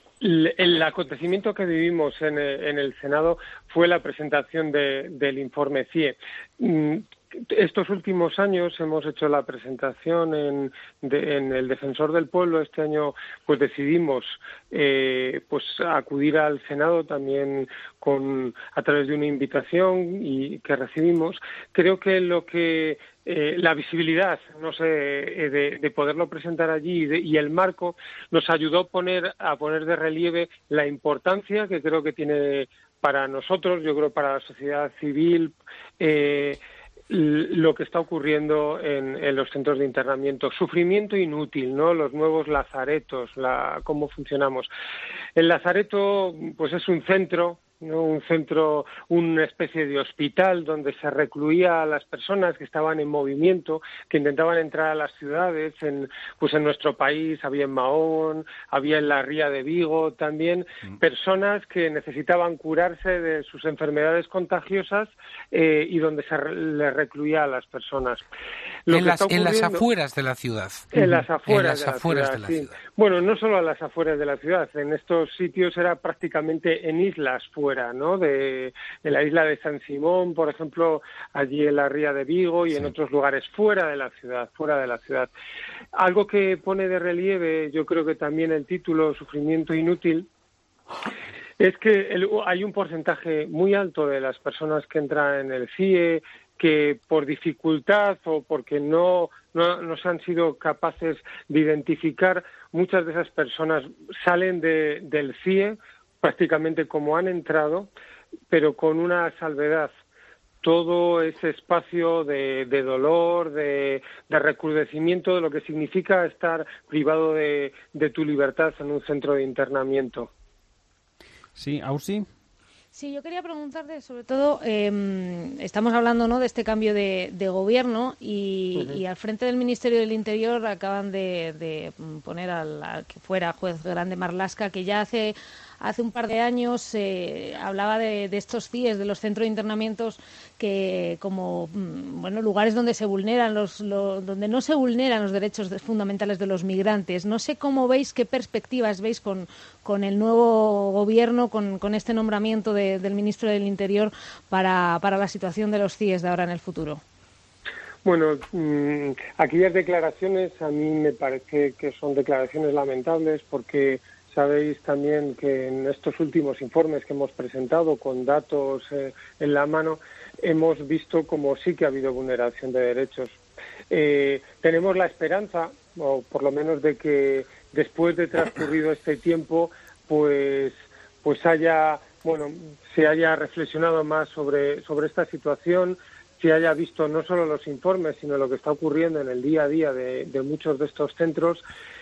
el acontecimiento que vivimos en el, en el Senado fue la presentación de, del informe C I E. Estos últimos años hemos hecho la presentación en, de, en el Defensor del Pueblo. Este año pues decidimos eh, pues acudir al Senado también con a través de una invitación y que recibimos. Creo que lo que eh, la visibilidad, no sé, de, de poderlo presentar allí y, de, y el marco nos ayudó a poner a poner de relieve la importancia que creo que tiene para nosotros, yo creo para la sociedad civil. Eh, lo que está ocurriendo en, en los centros de internamiento, sufrimiento inútil, ¿no? Los nuevos lazaretos, la, cómo funcionamos. El lazareto, pues es un centro, ¿no? Un centro, una especie de hospital donde se recluía a las personas que estaban en movimiento, que intentaban entrar a las ciudades. En, pues en nuestro país había en Mahón, había en la Ría de Vigo también, mm. personas que necesitaban curarse de sus enfermedades contagiosas eh, y donde se re, les recluía a las personas. Lo en, que las, está en las afueras de la ciudad. En las afueras, en las de, la afueras ciudad, de la sí. ciudad. Bueno, no solo a las afueras de la ciudad, en estos sitios era prácticamente en islas fuera, ¿no? De, de la isla de San Simón, por ejemplo, allí en la Ría de Vigo y sí. en otros lugares fuera de la ciudad, fuera de la ciudad. Algo que pone de relieve, yo creo que también el título Sufrimiento inútil, es que el, hay un porcentaje muy alto de las personas que entran en el C I E que por dificultad o porque no, no, no se han sido capaces de identificar, muchas de esas personas salen de, del C I E prácticamente como han entrado, pero con una salvedad. Todo ese espacio de, de dolor, de, de recrudecimiento de lo que significa estar privado de, de tu libertad en un centro de internamiento. Sí, Ausi. Sí, yo quería preguntarte, sobre todo, eh, estamos hablando, ¿no?, de este cambio de, de gobierno y, uh-huh. y al frente del Ministerio del Interior acaban de, de poner al, al que fuera juez grande Marlaska, que ya hace hace un par de años eh, hablaba de, de estos C I Es, de los centros de internamientos, que como bueno lugares donde se vulneran los, los donde no se vulneran los derechos fundamentales de los migrantes. No sé cómo veis, qué perspectivas veis con, con el nuevo gobierno, con, con este nombramiento de, del ministro del Interior para, para la situación de los C I Es de ahora en el futuro. Bueno, mmm, aquellas declaraciones a mí me parece que son declaraciones lamentables, porque sabéis también que en estos últimos informes que hemos presentado con datos eh, en la mano hemos visto como sí que ha habido vulneración de derechos. Eh, tenemos la esperanza, o por lo menos de que después de transcurrido este tiempo, pues pues haya bueno se haya reflexionado más sobre sobre esta situación, se haya visto no solo los informes, sino lo que está ocurriendo en el día a día de, de muchos de estos centros.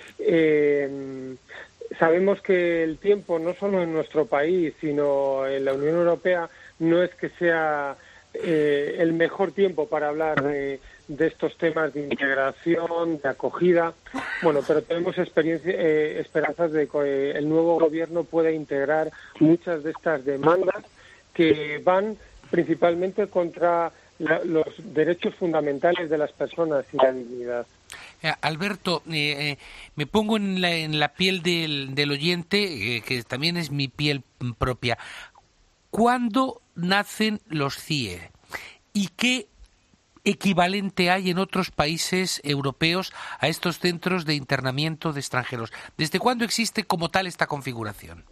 Eh, Sabemos que el tiempo, no solo en nuestro país, sino en la Unión Europea, no es que sea eh, el mejor tiempo para hablar de, de estos temas de integración, de acogida. Bueno, pero tenemos experiencia, eh, esperanzas de que el nuevo gobierno pueda integrar muchas de estas demandas que van principalmente contra la, los derechos fundamentales de las personas y la dignidad. Alberto, eh, eh, me pongo en la, en la piel del, del oyente, eh, que también es mi piel propia. ¿Cuándo nacen los C I E? ¿Y qué equivalente hay en otros países europeos a estos centros de internamiento de extranjeros? ¿Desde cuándo existe como tal esta configuración?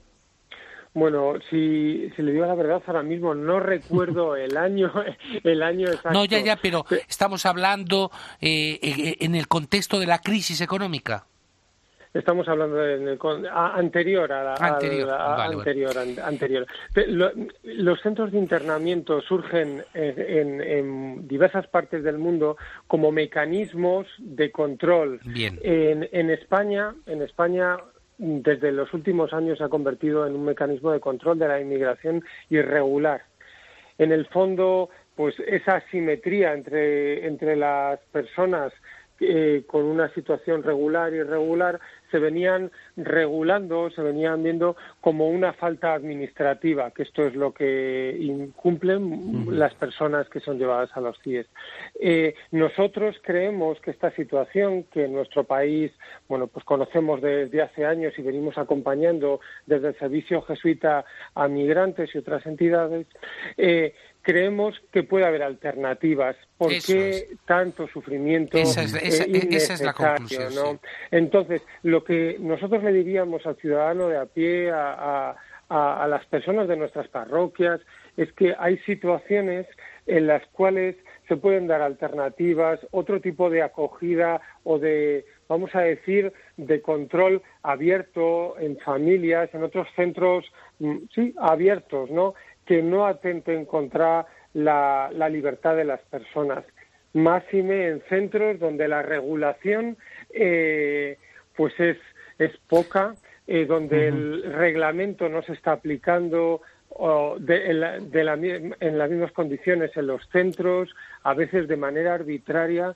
Bueno, si, si le digo la verdad, ahora mismo no recuerdo el año el año exacto. No, ya, ya, pero estamos hablando eh, en el contexto de la crisis económica. Estamos hablando en el, a, anterior a la anterior, a, a, vale, anterior, vale. An, anterior. Lo, los centros de internamiento surgen en, en, en diversas partes del mundo como mecanismos de control. Bien. En, en España, en España desde los últimos años se ha convertido en un mecanismo de control de la inmigración irregular. En el fondo, pues esa asimetría entre, entre las personas eh, con una situación regular y irregular se venían regulando, se venían viendo como una falta administrativa, que esto es lo que incumplen uh-huh. las personas que son llevadas a los C I Es. Eh, nosotros creemos que esta situación, que en nuestro país, bueno, pues conocemos desde hace años y venimos acompañando desde el Servicio Jesuita a migrantes y otras entidades, eh, creemos que puede haber alternativas. ¿Por qué es. tanto sufrimiento esa es, esa, eh, esa es la conclusión, ¿no? Sí. Entonces, lo que nosotros le diríamos al ciudadano de a pie, a, a, a las personas de nuestras parroquias, es que hay situaciones en las cuales se pueden dar alternativas, otro tipo de acogida o de, vamos a decir, de control abierto en familias, en otros centros, sí, abiertos, ¿no?, que no atenten contra la, la libertad de las personas. Máxime en centros donde la regulación eh, pues es, es poca, eh, donde uh-huh. el reglamento no se está aplicando o de, en, la, de la, en las mismas condiciones en los centros, a veces de manera arbitraria.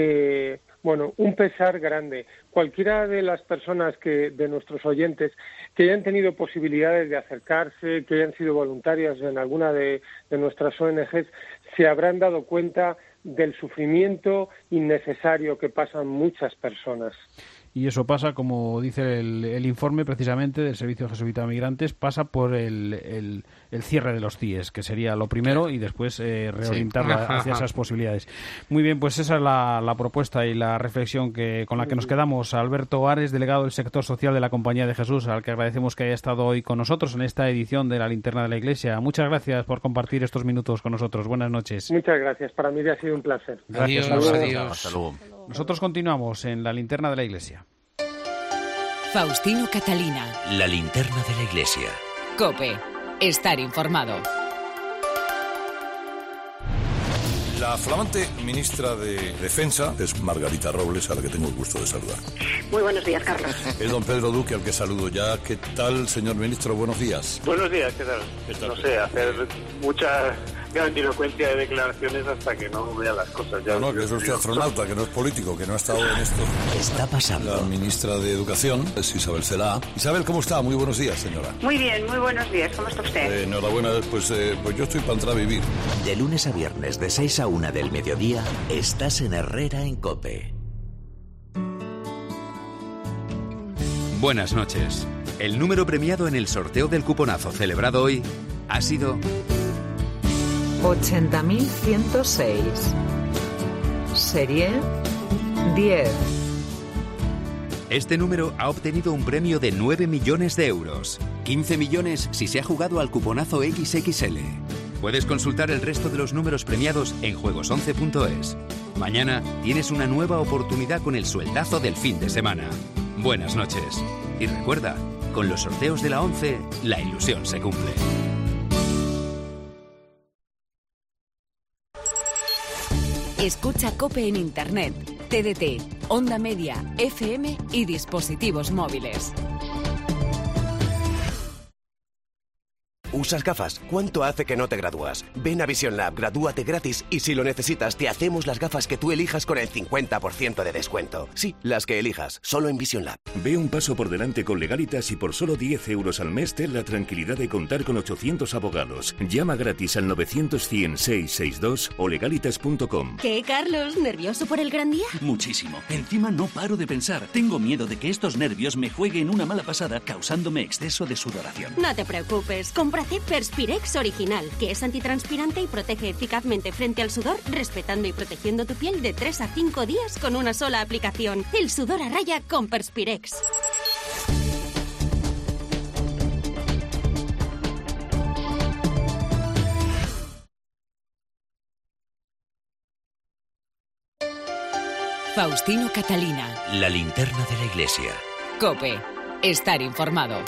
Eh, bueno, un pesar grande. Cualquiera de las personas que de nuestros oyentes que hayan tenido posibilidades de acercarse, que hayan sido voluntarias en alguna de, de nuestras O N Ges, se habrán dado cuenta del sufrimiento innecesario que pasan muchas personas. Y eso pasa, como dice el, el informe precisamente del Servicio Jesuita de Migrantes, pasa por el, el, el cierre de los C I Es, que sería lo primero, y después eh, reorientarla sí. hacia esas posibilidades. Muy bien, pues esa es la, la propuesta y la reflexión que con la que nos quedamos. Alberto Ares, delegado del sector social de la Compañía de Jesús, al que agradecemos que haya estado hoy con nosotros en esta edición de La Linterna de la Iglesia. Muchas gracias por compartir estos minutos con nosotros. Buenas noches. Muchas gracias. Para mí ha sido un placer. Gracias. Adiós. Adiós. Hasta luego. Nosotros continuamos en La Linterna de la Iglesia. Faustino Catalina. La Linterna de la Iglesia. COPE. Estar informado. La flamante ministra de Defensa es Margarita Robles, a la que tengo el gusto de saludar. Muy buenos días, Carlos. Es don Pedro Duque, al que saludo ya. ¿Qué tal, señor ministro? Buenos días. Buenos días, ¿qué tal? ¿Qué tal? No sé, hacer mucha grandilocuencia de declaraciones hasta que no vea las cosas. Ya no, no, que es usted astronauta, que no es político, que no ha estado en esto. Está pasando. La ministra de Educación es Isabel Celaá. Isabel, ¿cómo está? Muy buenos días, señora. Muy bien, muy buenos días. ¿Cómo está usted? Eh, enhorabuena, pues, eh, pues yo estoy para entrar a vivir. De lunes a viernes, de seis a una del mediodía, estás en Herrera en COPE. Buenas noches. El número premiado en el sorteo del cuponazo celebrado hoy ha sido ochenta mil ciento seis. Serie diez. Este número ha obtenido un premio de nueve millones de euros. quince millones si se ha jugado al cuponazo equis equis ele. Puedes consultar el resto de los números premiados en juegos once punto es. Mañana tienes una nueva oportunidad con el sueldazo del fin de semana. Buenas noches. Y recuerda, con los sorteos de la once, la ilusión se cumple. Escucha COPE en Internet, T D T, Onda Media, F M y dispositivos móviles. ¿Usas gafas? ¿Cuánto hace que no te gradúas? Ven a Vision Lab, gradúate gratis y si lo necesitas te hacemos las gafas que tú elijas con el cincuenta por ciento de descuento. Sí, las que elijas, solo en Vision Lab. Ve un paso por delante con Legalitas y por solo diez euros al mes ten la tranquilidad de contar con ochocientos abogados. Llama gratis al novecientos cien seiscientos sesenta y dos o legalitas punto com. ¿Qué, Carlos? ¿Nervioso por el gran día? Muchísimo. Encima no paro de pensar. Tengo miedo de que estos nervios me jueguen una mala pasada causándome exceso de sudoración. No te preocupes. Cómprate Perspirex Original, que es antitranspirante y protege eficazmente frente al sudor, respetando y protegiendo tu piel de tres a cinco días con una sola aplicación. El sudor a raya con Perspirex. Faustino Catalina. La linterna de la iglesia. COPE. Estar informado.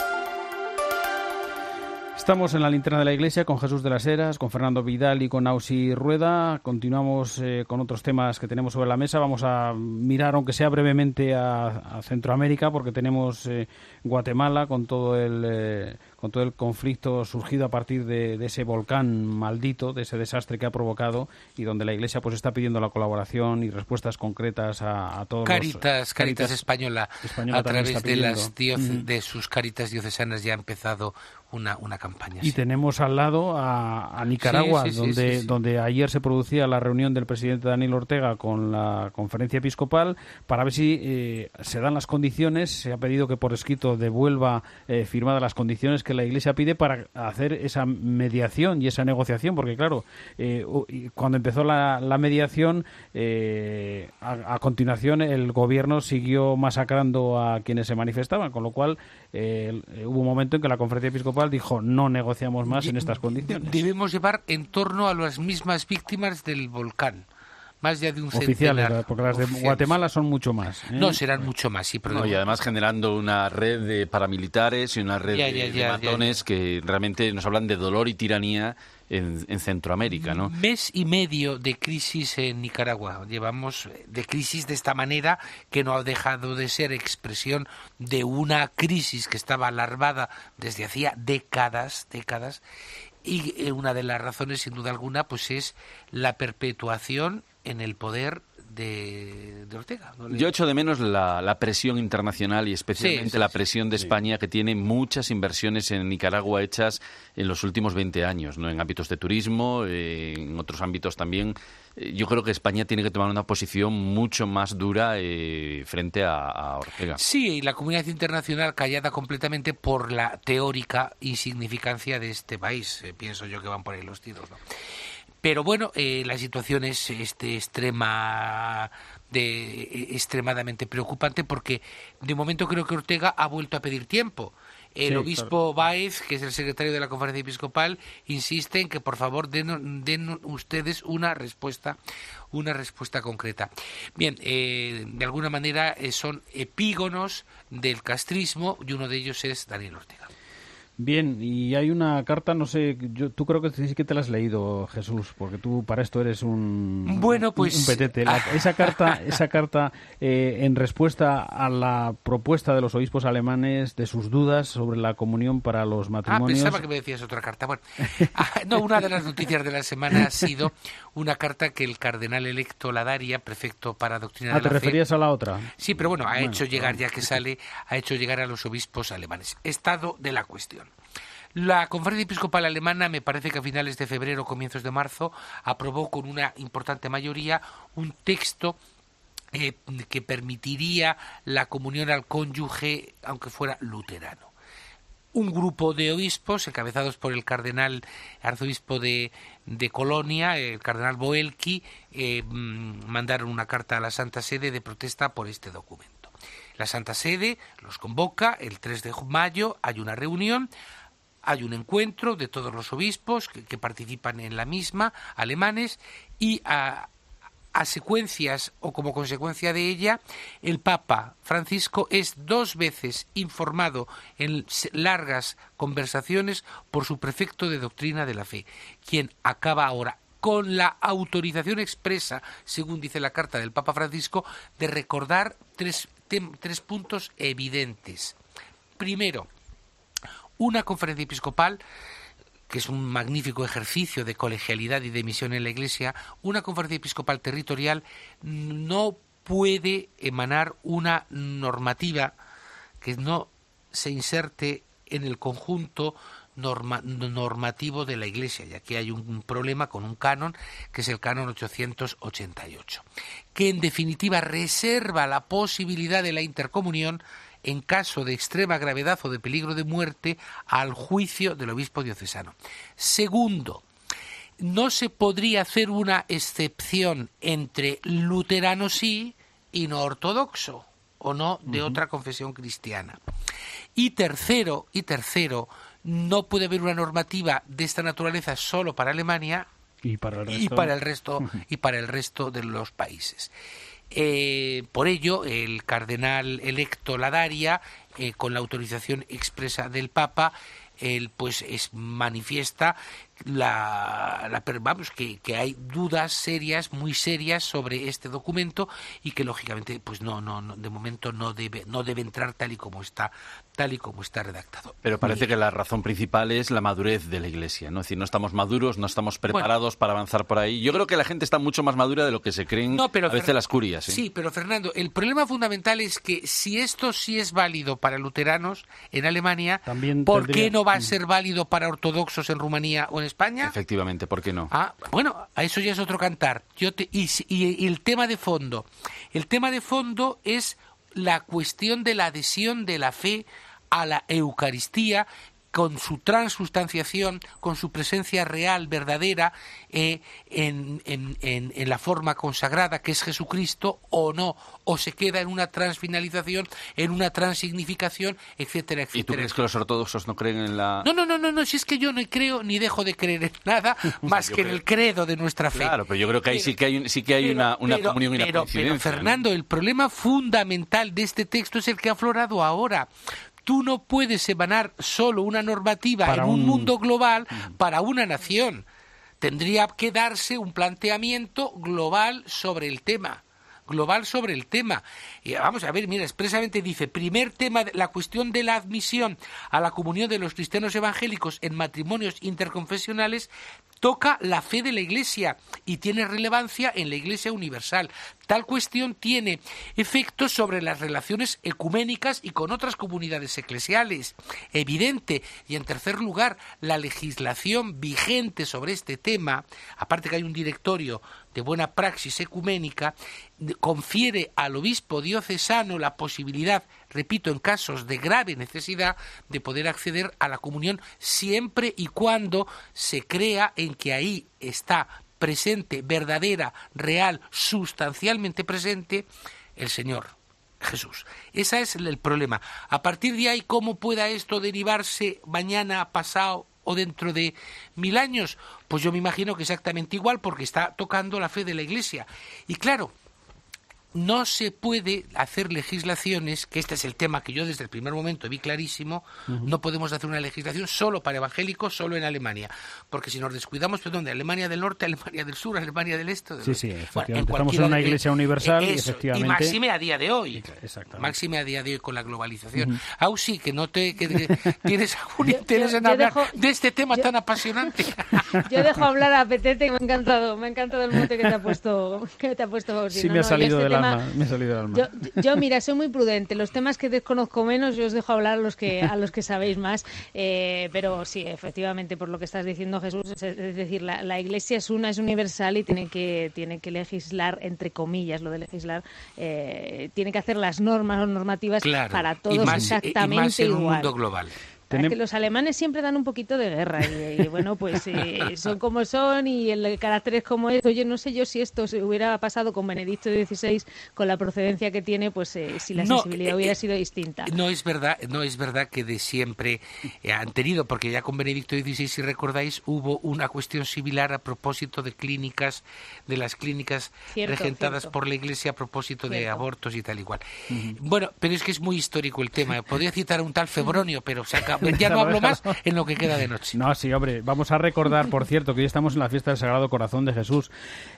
Estamos en la linterna de la iglesia con Jesús de las Heras, con Fernando Vidal y con Ausi Rueda. Continuamos eh, con otros temas que tenemos sobre la mesa. Vamos a mirar, aunque sea brevemente, a, a Centroamérica, porque tenemos eh, Guatemala con todo el eh, con todo el conflicto surgido a partir de, de ese volcán maldito, de ese desastre que ha provocado, y donde la iglesia pues está pidiendo la colaboración y respuestas concretas a, a todos Caritas, los... Caritas, Caritas Española, Española a través de las dioce, uh-huh. de sus Caritas diocesanas ya ha empezado una, una campaña. Y sí. tenemos al lado a, a Nicaragua, sí, sí, donde, sí, sí, sí. donde ayer se producía la reunión del presidente Daniel Ortega con la conferencia episcopal para ver si eh, se dan las condiciones. Se ha pedido que por escrito devuelva eh, firmadas las condiciones que la Iglesia pide para hacer esa mediación y esa negociación, porque claro, eh, cuando empezó la, la mediación, eh, a, a continuación el gobierno siguió masacrando a quienes se manifestaban, con lo cual eh, hubo un momento en que la conferencia episcopal dijo no negociamos más en estas condiciones. Debemos llevar en torno a las mismas víctimas del volcán. Más ya de un oficiales, centenar. Porque las de oficiales. Guatemala son mucho más. ¿eh? No, serán mucho más, sí. Pero no, y además generando una red de paramilitares y una red ya, de, ya, ya, de matones ya, ya. que realmente nos hablan de dolor y tiranía en, en Centroamérica, ¿no? Mes y medio de crisis en Nicaragua. Llevamos de crisis de esta manera que no ha dejado de ser expresión de una crisis que estaba alarmada desde hacía décadas, décadas. Y una de las razones, sin duda alguna, pues es la perpetuación en el poder de, de Ortega. ¿No? Yo echo de menos la, la presión internacional y especialmente sí, sí, la sí, presión de sí. España, que tiene muchas inversiones en Nicaragua hechas en los últimos veinte años, ¿no? En ámbitos de turismo, eh, en otros ámbitos también. Eh, yo creo que España tiene que tomar una posición mucho más dura eh, frente a, a Ortega. Sí, y la comunidad internacional callada completamente por la teórica insignificancia de este país. Eh, pienso yo que van por ahí los tiros, ¿no? Pero bueno, eh, la situación es este, extrema, de, extremadamente preocupante porque de momento creo que Ortega ha vuelto a pedir tiempo. El sí, obispo claro. Báez, que es el secretario de la Conferencia Episcopal, insiste en que por favor den, den ustedes una respuesta, una respuesta concreta. Bien, eh, de alguna manera eh, son epígonos del castrismo y uno de ellos es Daniel Ortega. Bien, y hay una carta, no sé, yo, tú creo que sí que te la has leído, Jesús, porque tú para esto eres un bueno, pues un, un petete. La, esa carta, esa carta eh, en respuesta a la propuesta de los obispos alemanes de sus dudas sobre la comunión para los matrimonios. Ah, pensaba que me decías otra carta. Bueno, ah, no, una de las noticias de la semana ha sido una carta que el cardenal electo Ladaria, prefecto para doctrina ah, de la fe... ¿te referías a la otra? Sí, pero bueno, ha bueno, hecho llegar, ya que sale, ha hecho llegar a los obispos alemanes. Estado de la cuestión. La Conferencia Episcopal Alemana, me parece que a finales de febrero o comienzos de marzo, aprobó con una importante mayoría un texto eh, que permitiría la comunión al cónyuge, aunque fuera luterano. Un grupo de obispos, encabezados por el cardenal arzobispo de, de Colonia, el cardenal Boelki, eh, mandaron una carta a la Santa Sede de protesta por este documento. La Santa Sede los convoca el tres de mayo, hay una reunión, hay un encuentro de todos los obispos que, que participan en la misma, alemanes, y a, a secuencias o como consecuencia de ella, el Papa Francisco es dos veces informado en largas conversaciones por su prefecto de doctrina de la fe, quien acaba ahora con la autorización expresa, según dice la carta del Papa Francisco, de recordar tres, tem, tres puntos evidentes. Primero, una conferencia episcopal, que es un magnífico ejercicio de colegialidad y de misión en la Iglesia, una conferencia episcopal territorial no puede emanar una normativa que no se inserte en el conjunto norma, normativo de la Iglesia, y aquí hay un problema con un canon, que es el canon ochocientos ochenta y ocho, que en definitiva reserva la posibilidad de la intercomunión en caso de extrema gravedad o de peligro de muerte al juicio del obispo diocesano. Segundo, no se podría hacer una excepción entre luterano sí y no ortodoxo, o no de uh-huh. otra confesión cristiana. Y tercero, y tercero, no puede haber una normativa de esta naturaleza solo para Alemania y para el resto, y para el resto, y para el resto de los países. Eh, por ello, el cardenal electo Ladaria, eh, con la autorización expresa del Papa, él pues es manifiesta la, la vamos que, que hay dudas serias, muy serias sobre este documento y que lógicamente pues no no, no de momento no debe no debe entrar tal y como está tal y como está redactado. Pero parece que la razón principal es la madurez de la Iglesia, ¿no? Es decir, no estamos maduros, no estamos preparados bueno, para avanzar por ahí. Yo creo que la gente está mucho más madura de lo que se creen no, pero, a veces Fer- las curias. ¿eh? Sí, pero Fernando, el problema fundamental es que si esto sí es válido para luteranos en Alemania, También ¿por tendría... qué no va a ser válido para ortodoxos en Rumanía o en España? Efectivamente, ¿por qué no? Ah, bueno, a eso ya es otro cantar. Yo te, y, y, y el tema de fondo, el tema de fondo es la cuestión de la adhesión de la fe a la Eucaristía, con su transustanciación, con su presencia real, verdadera, eh, en, en, en, en la forma consagrada que es Jesucristo, o no, o se queda en una transfinalización, en una transignificación, etcétera, etcétera. ¿Y tú crees que los ortodoxos no creen en la...? No, no, no, no, no si es que yo no creo ni dejo de creer en nada más que creo. en el credo de nuestra fe. Claro, pero yo creo que ahí pero, sí que hay, sí que hay pero, una, una pero, comunión y una pero, coincidencia. Pero, Fernando, ¿no? El problema fundamental de este texto es el que ha aflorado ahora. Tú no puedes emanar solo una normativa para en un, un mundo global para una nación. Tendría que darse un planteamiento global sobre el tema. global sobre el tema. Y vamos a ver, mira, expresamente dice, primer tema, la cuestión de la admisión a la comunión de los cristianos evangélicos en matrimonios interconfesionales toca la fe de la Iglesia y tiene relevancia en la Iglesia universal. Tal cuestión tiene efectos sobre las relaciones ecuménicas y con otras comunidades eclesiales. Evidente. Y en tercer lugar, la legislación vigente sobre este tema, aparte que hay un directorio de buena praxis ecuménica, confiere al obispo diocesano la posibilidad, repito, en casos de grave necesidad, de poder acceder a la comunión siempre y cuando se crea en que ahí está presente, verdadera, real, sustancialmente presente, el Señor Jesús. Ese es el problema. A partir de ahí, ¿cómo pueda esto derivarse mañana, pasado o dentro de mil años? Pues yo me imagino que exactamente igual, porque está tocando la fe de la Iglesia. Y claro, no se puede hacer legislaciones, que este es el tema que yo desde el primer momento vi clarísimo, uh-huh. no podemos hacer una legislación solo para evangélicos, solo en Alemania, porque si nos descuidamos, perdón, de Alemania del Norte, Alemania del Sur, Alemania del Este... Del sí, sí, efectivamente. Bueno, en estamos en una de, iglesia universal eso, y efectivamente... Y máxime a día de hoy, exactamente. máxime a día de hoy con la globalización. Uh-huh. Au sí, que no te... Que, que tienes algún yo, interés yo, en yo hablar dejo, de este tema yo, tan apasionante. Yo dejo hablar a Petete y me ha encantado, me ha encantado el mote que te ha puesto, que te ha puesto Bausi. Sí, no, me, ha no, salido este del tema, alma, me ha salido del alma. Yo, yo, mira, soy muy prudente. Los temas que desconozco menos, yo os dejo hablar a los que a los que sabéis más. Eh, pero sí, efectivamente, por lo que estás diciendo, Jesús, es, es decir, la, la Iglesia es una, es universal y tiene que tiene que legislar, entre comillas, lo de legislar, eh, tiene que hacer las normas o normativas claro, para todos y más, exactamente y más en igual. un mundo global. Es que los alemanes siempre dan un poquito de guerra y, y bueno, pues eh, son como son y el carácter es como es. Oye, no sé yo si esto se hubiera pasado con Benedicto dieciséis, con la procedencia que tiene, pues eh, si la no, sensibilidad eh, hubiera eh, sido distinta. No es verdad, no es verdad que de siempre eh, han tenido, porque ya con Benedicto dieciséis, si recordáis, hubo una cuestión similar a propósito de clínicas, de las clínicas cierto, regentadas cierto. por la Iglesia a propósito cierto. de abortos y tal y cual. Uh-huh. Bueno, pero es que es muy histórico el tema. Podría citar a un tal Febronio, pero se acaba, ya no hablo más en lo que queda de noche. No, sí, hombre, vamos a recordar, por cierto, que hoy estamos en la fiesta del Sagrado Corazón de Jesús.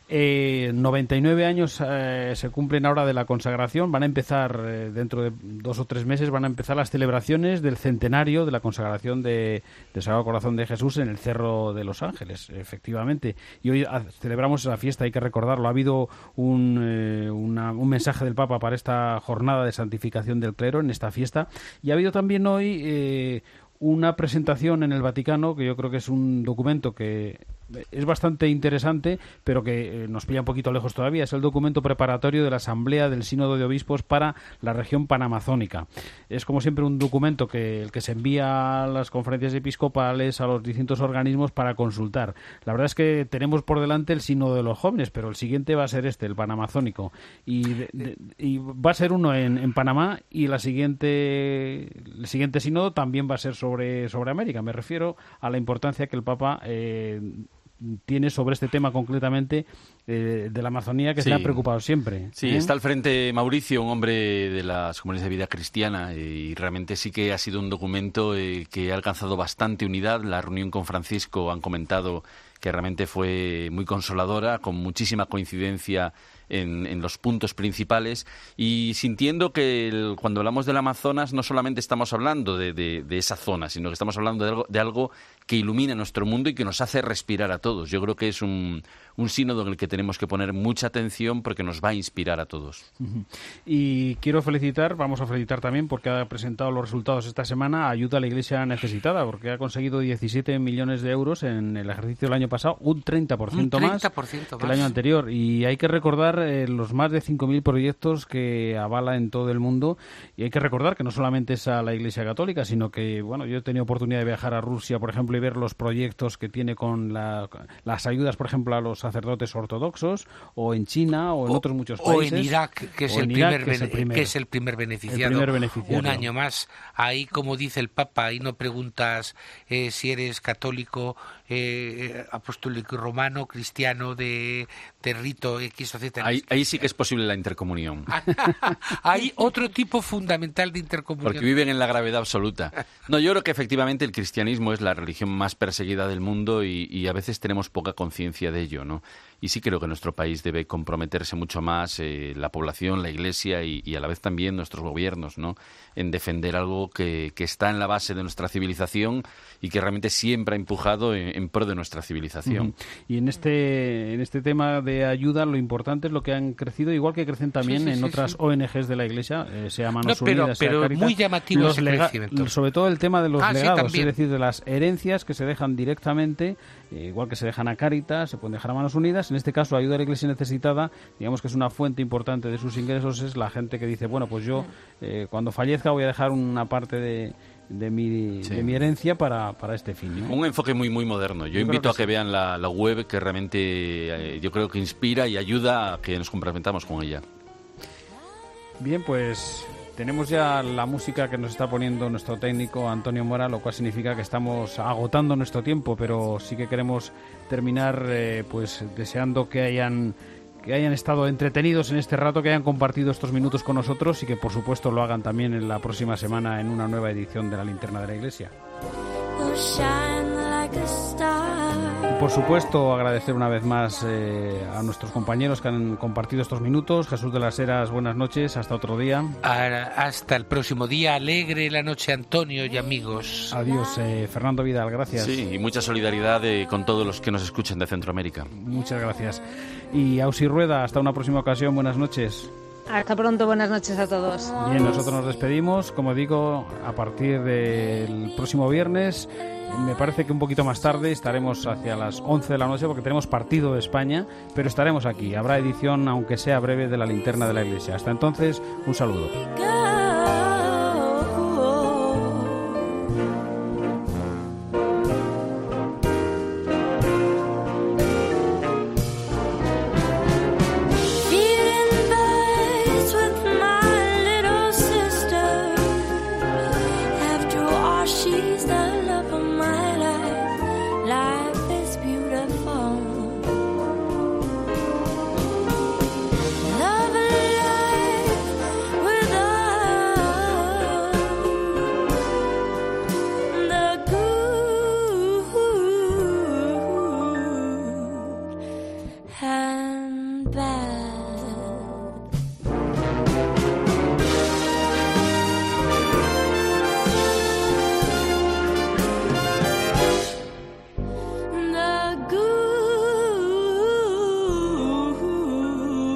Eh, noventa y nueve años eh, se cumplen ahora de la consagración. Van a empezar, eh, dentro de dos o tres meses, van a empezar las celebraciones del centenario de la consagración de, del Sagrado Corazón de Jesús en el Cerro de los Ángeles, efectivamente. Y hoy a, celebramos esa fiesta, hay que recordarlo. Ha habido un, eh, una, un mensaje del Papa para esta jornada de santificación del clero en esta fiesta. Y ha habido también hoy... Eh, una presentación en el Vaticano, que yo creo que es un documento que es bastante interesante, pero que nos pilla un poquito lejos todavía. Es el documento preparatorio de la Asamblea del Sínodo de Obispos para la región panamazónica. Es, como siempre, un documento que el que se envía a las conferencias episcopales, a los distintos organismos para consultar. La verdad es que tenemos por delante el Sínodo de los Jóvenes, pero el siguiente va a ser este, el panamazónico. Y, de, de, y va a ser uno en, en Panamá, y la siguiente, el siguiente sínodo también va a ser sobre, sobre América. Me refiero a la importancia que el Papa... Eh, tiene sobre este tema concretamente eh, de la Amazonía, que sí. se ha preocupado siempre. Sí, ¿eh? Está al frente Mauricio, un hombre de las comunidades de vida cristiana, y realmente sí que ha sido un documento eh, que ha alcanzado bastante unidad. La reunión con Francisco han comentado que realmente fue muy consoladora, con muchísima coincidencia en, en los puntos principales, y sintiendo que el, cuando hablamos del Amazonas no solamente estamos hablando de, de, de esa zona, sino que estamos hablando de algo, de algo que ilumina nuestro mundo y que nos hace respirar a todos. Yo creo que es un, un sínodo en el que tenemos que poner mucha atención porque nos va a inspirar a todos. Uh-huh. Y quiero felicitar, vamos a felicitar también porque ha presentado los resultados esta semana, Ayuda a la Iglesia Necesitada, porque ha conseguido diecisiete millones de euros en el ejercicio del año pasado, un treinta por ciento, un treinta por ciento más que el año anterior. Y hay que recordar eh, los más de cinco mil proyectos que avala en todo el mundo, y hay que recordar que no solamente es a la Iglesia Católica, sino que, bueno, yo he tenido oportunidad de viajar a Rusia, por ejemplo, y ver los proyectos que tiene con la, las ayudas, por ejemplo, a los sacerdotes ortodoxos, o en China, o en o, otros muchos países. O en Irak, que es, el, Irak, primer, que es el primer, que es el primer beneficiado. El primer beneficiario. Un año más. Ahí, como dice el Papa, ahí no preguntas eh, si eres católico, eh, apostólico romano, cristiano, de, de rito X o Z. Ahí, ahí sí que es posible la intercomunión. Hay otro tipo fundamental de intercomunión. Porque viven en la gravedad absoluta. No, yo creo que efectivamente el cristianismo es la religión más perseguida del mundo, y, y a veces tenemos poca conciencia de ello, ¿no? Y sí creo que nuestro país debe comprometerse mucho más, eh, la población, la Iglesia y, y a la vez también nuestros gobiernos, ¿no?, en defender algo que, que está en la base de nuestra civilización y que realmente siempre ha empujado en, en pro de nuestra civilización. Uh-huh. Y en este en este tema de ayuda, lo importante es lo que han crecido, igual que crecen también sí, sí, en sí, otras sí. O N Gs de la Iglesia, eh, sea Manos no, pero, Unidas, pero sea Cáritas, muy llamativo los ese lega- crecimiento. sobre todo el tema de los ah, legados, sí, es decir, de las herencias que se dejan directamente, eh, igual que se dejan a Cáritas, se pueden dejar a Manos Unidas. En este caso, Ayuda a la Iglesia Necesitada, digamos que es una fuente importante de sus ingresos, es la gente que dice, bueno, pues yo eh, cuando fallezca voy a dejar una parte de de mi, sí. de mi herencia para, para este fin, ¿no? Un enfoque muy muy moderno. Yo, yo invito que a que sí. vean la, la web, que realmente eh, yo creo que inspira y ayuda a que nos comprometamos con ella. Bien, pues tenemos ya la música que nos está poniendo nuestro técnico Antonio Mora, lo cual significa que estamos agotando nuestro tiempo, pero sí que queremos terminar eh, pues deseando que hayan que hayan estado entretenidos en este rato, que hayan compartido estos minutos con nosotros y que por supuesto lo hagan también en la próxima semana en una nueva edición de La Linterna de la Iglesia. Y por supuesto agradecer una vez más eh, a nuestros compañeros que han compartido estos minutos. Jesús de las Heras, buenas noches, hasta otro día. Hasta el próximo día, alegre la noche, Antonio y amigos. Adiós, eh, Fernando Vidal, gracias. Sí, y mucha solidaridad eh, con todos los que nos escuchen de Centroamérica. Muchas gracias. Y Ausi Rueda, hasta una próxima ocasión, buenas noches. Hasta pronto, buenas noches a todos. Bien, nosotros nos despedimos, como digo, a partir del próximo viernes. Me parece que un poquito más tarde estaremos hacia las once de la noche porque tenemos partido de España, pero estaremos aquí. Habrá edición, aunque sea breve, de La Linterna de la Iglesia. Hasta entonces, un saludo.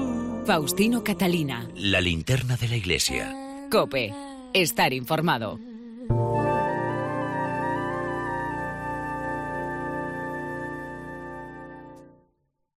Faustino Catalina. La Linterna de la Iglesia. COPE. Estar informado.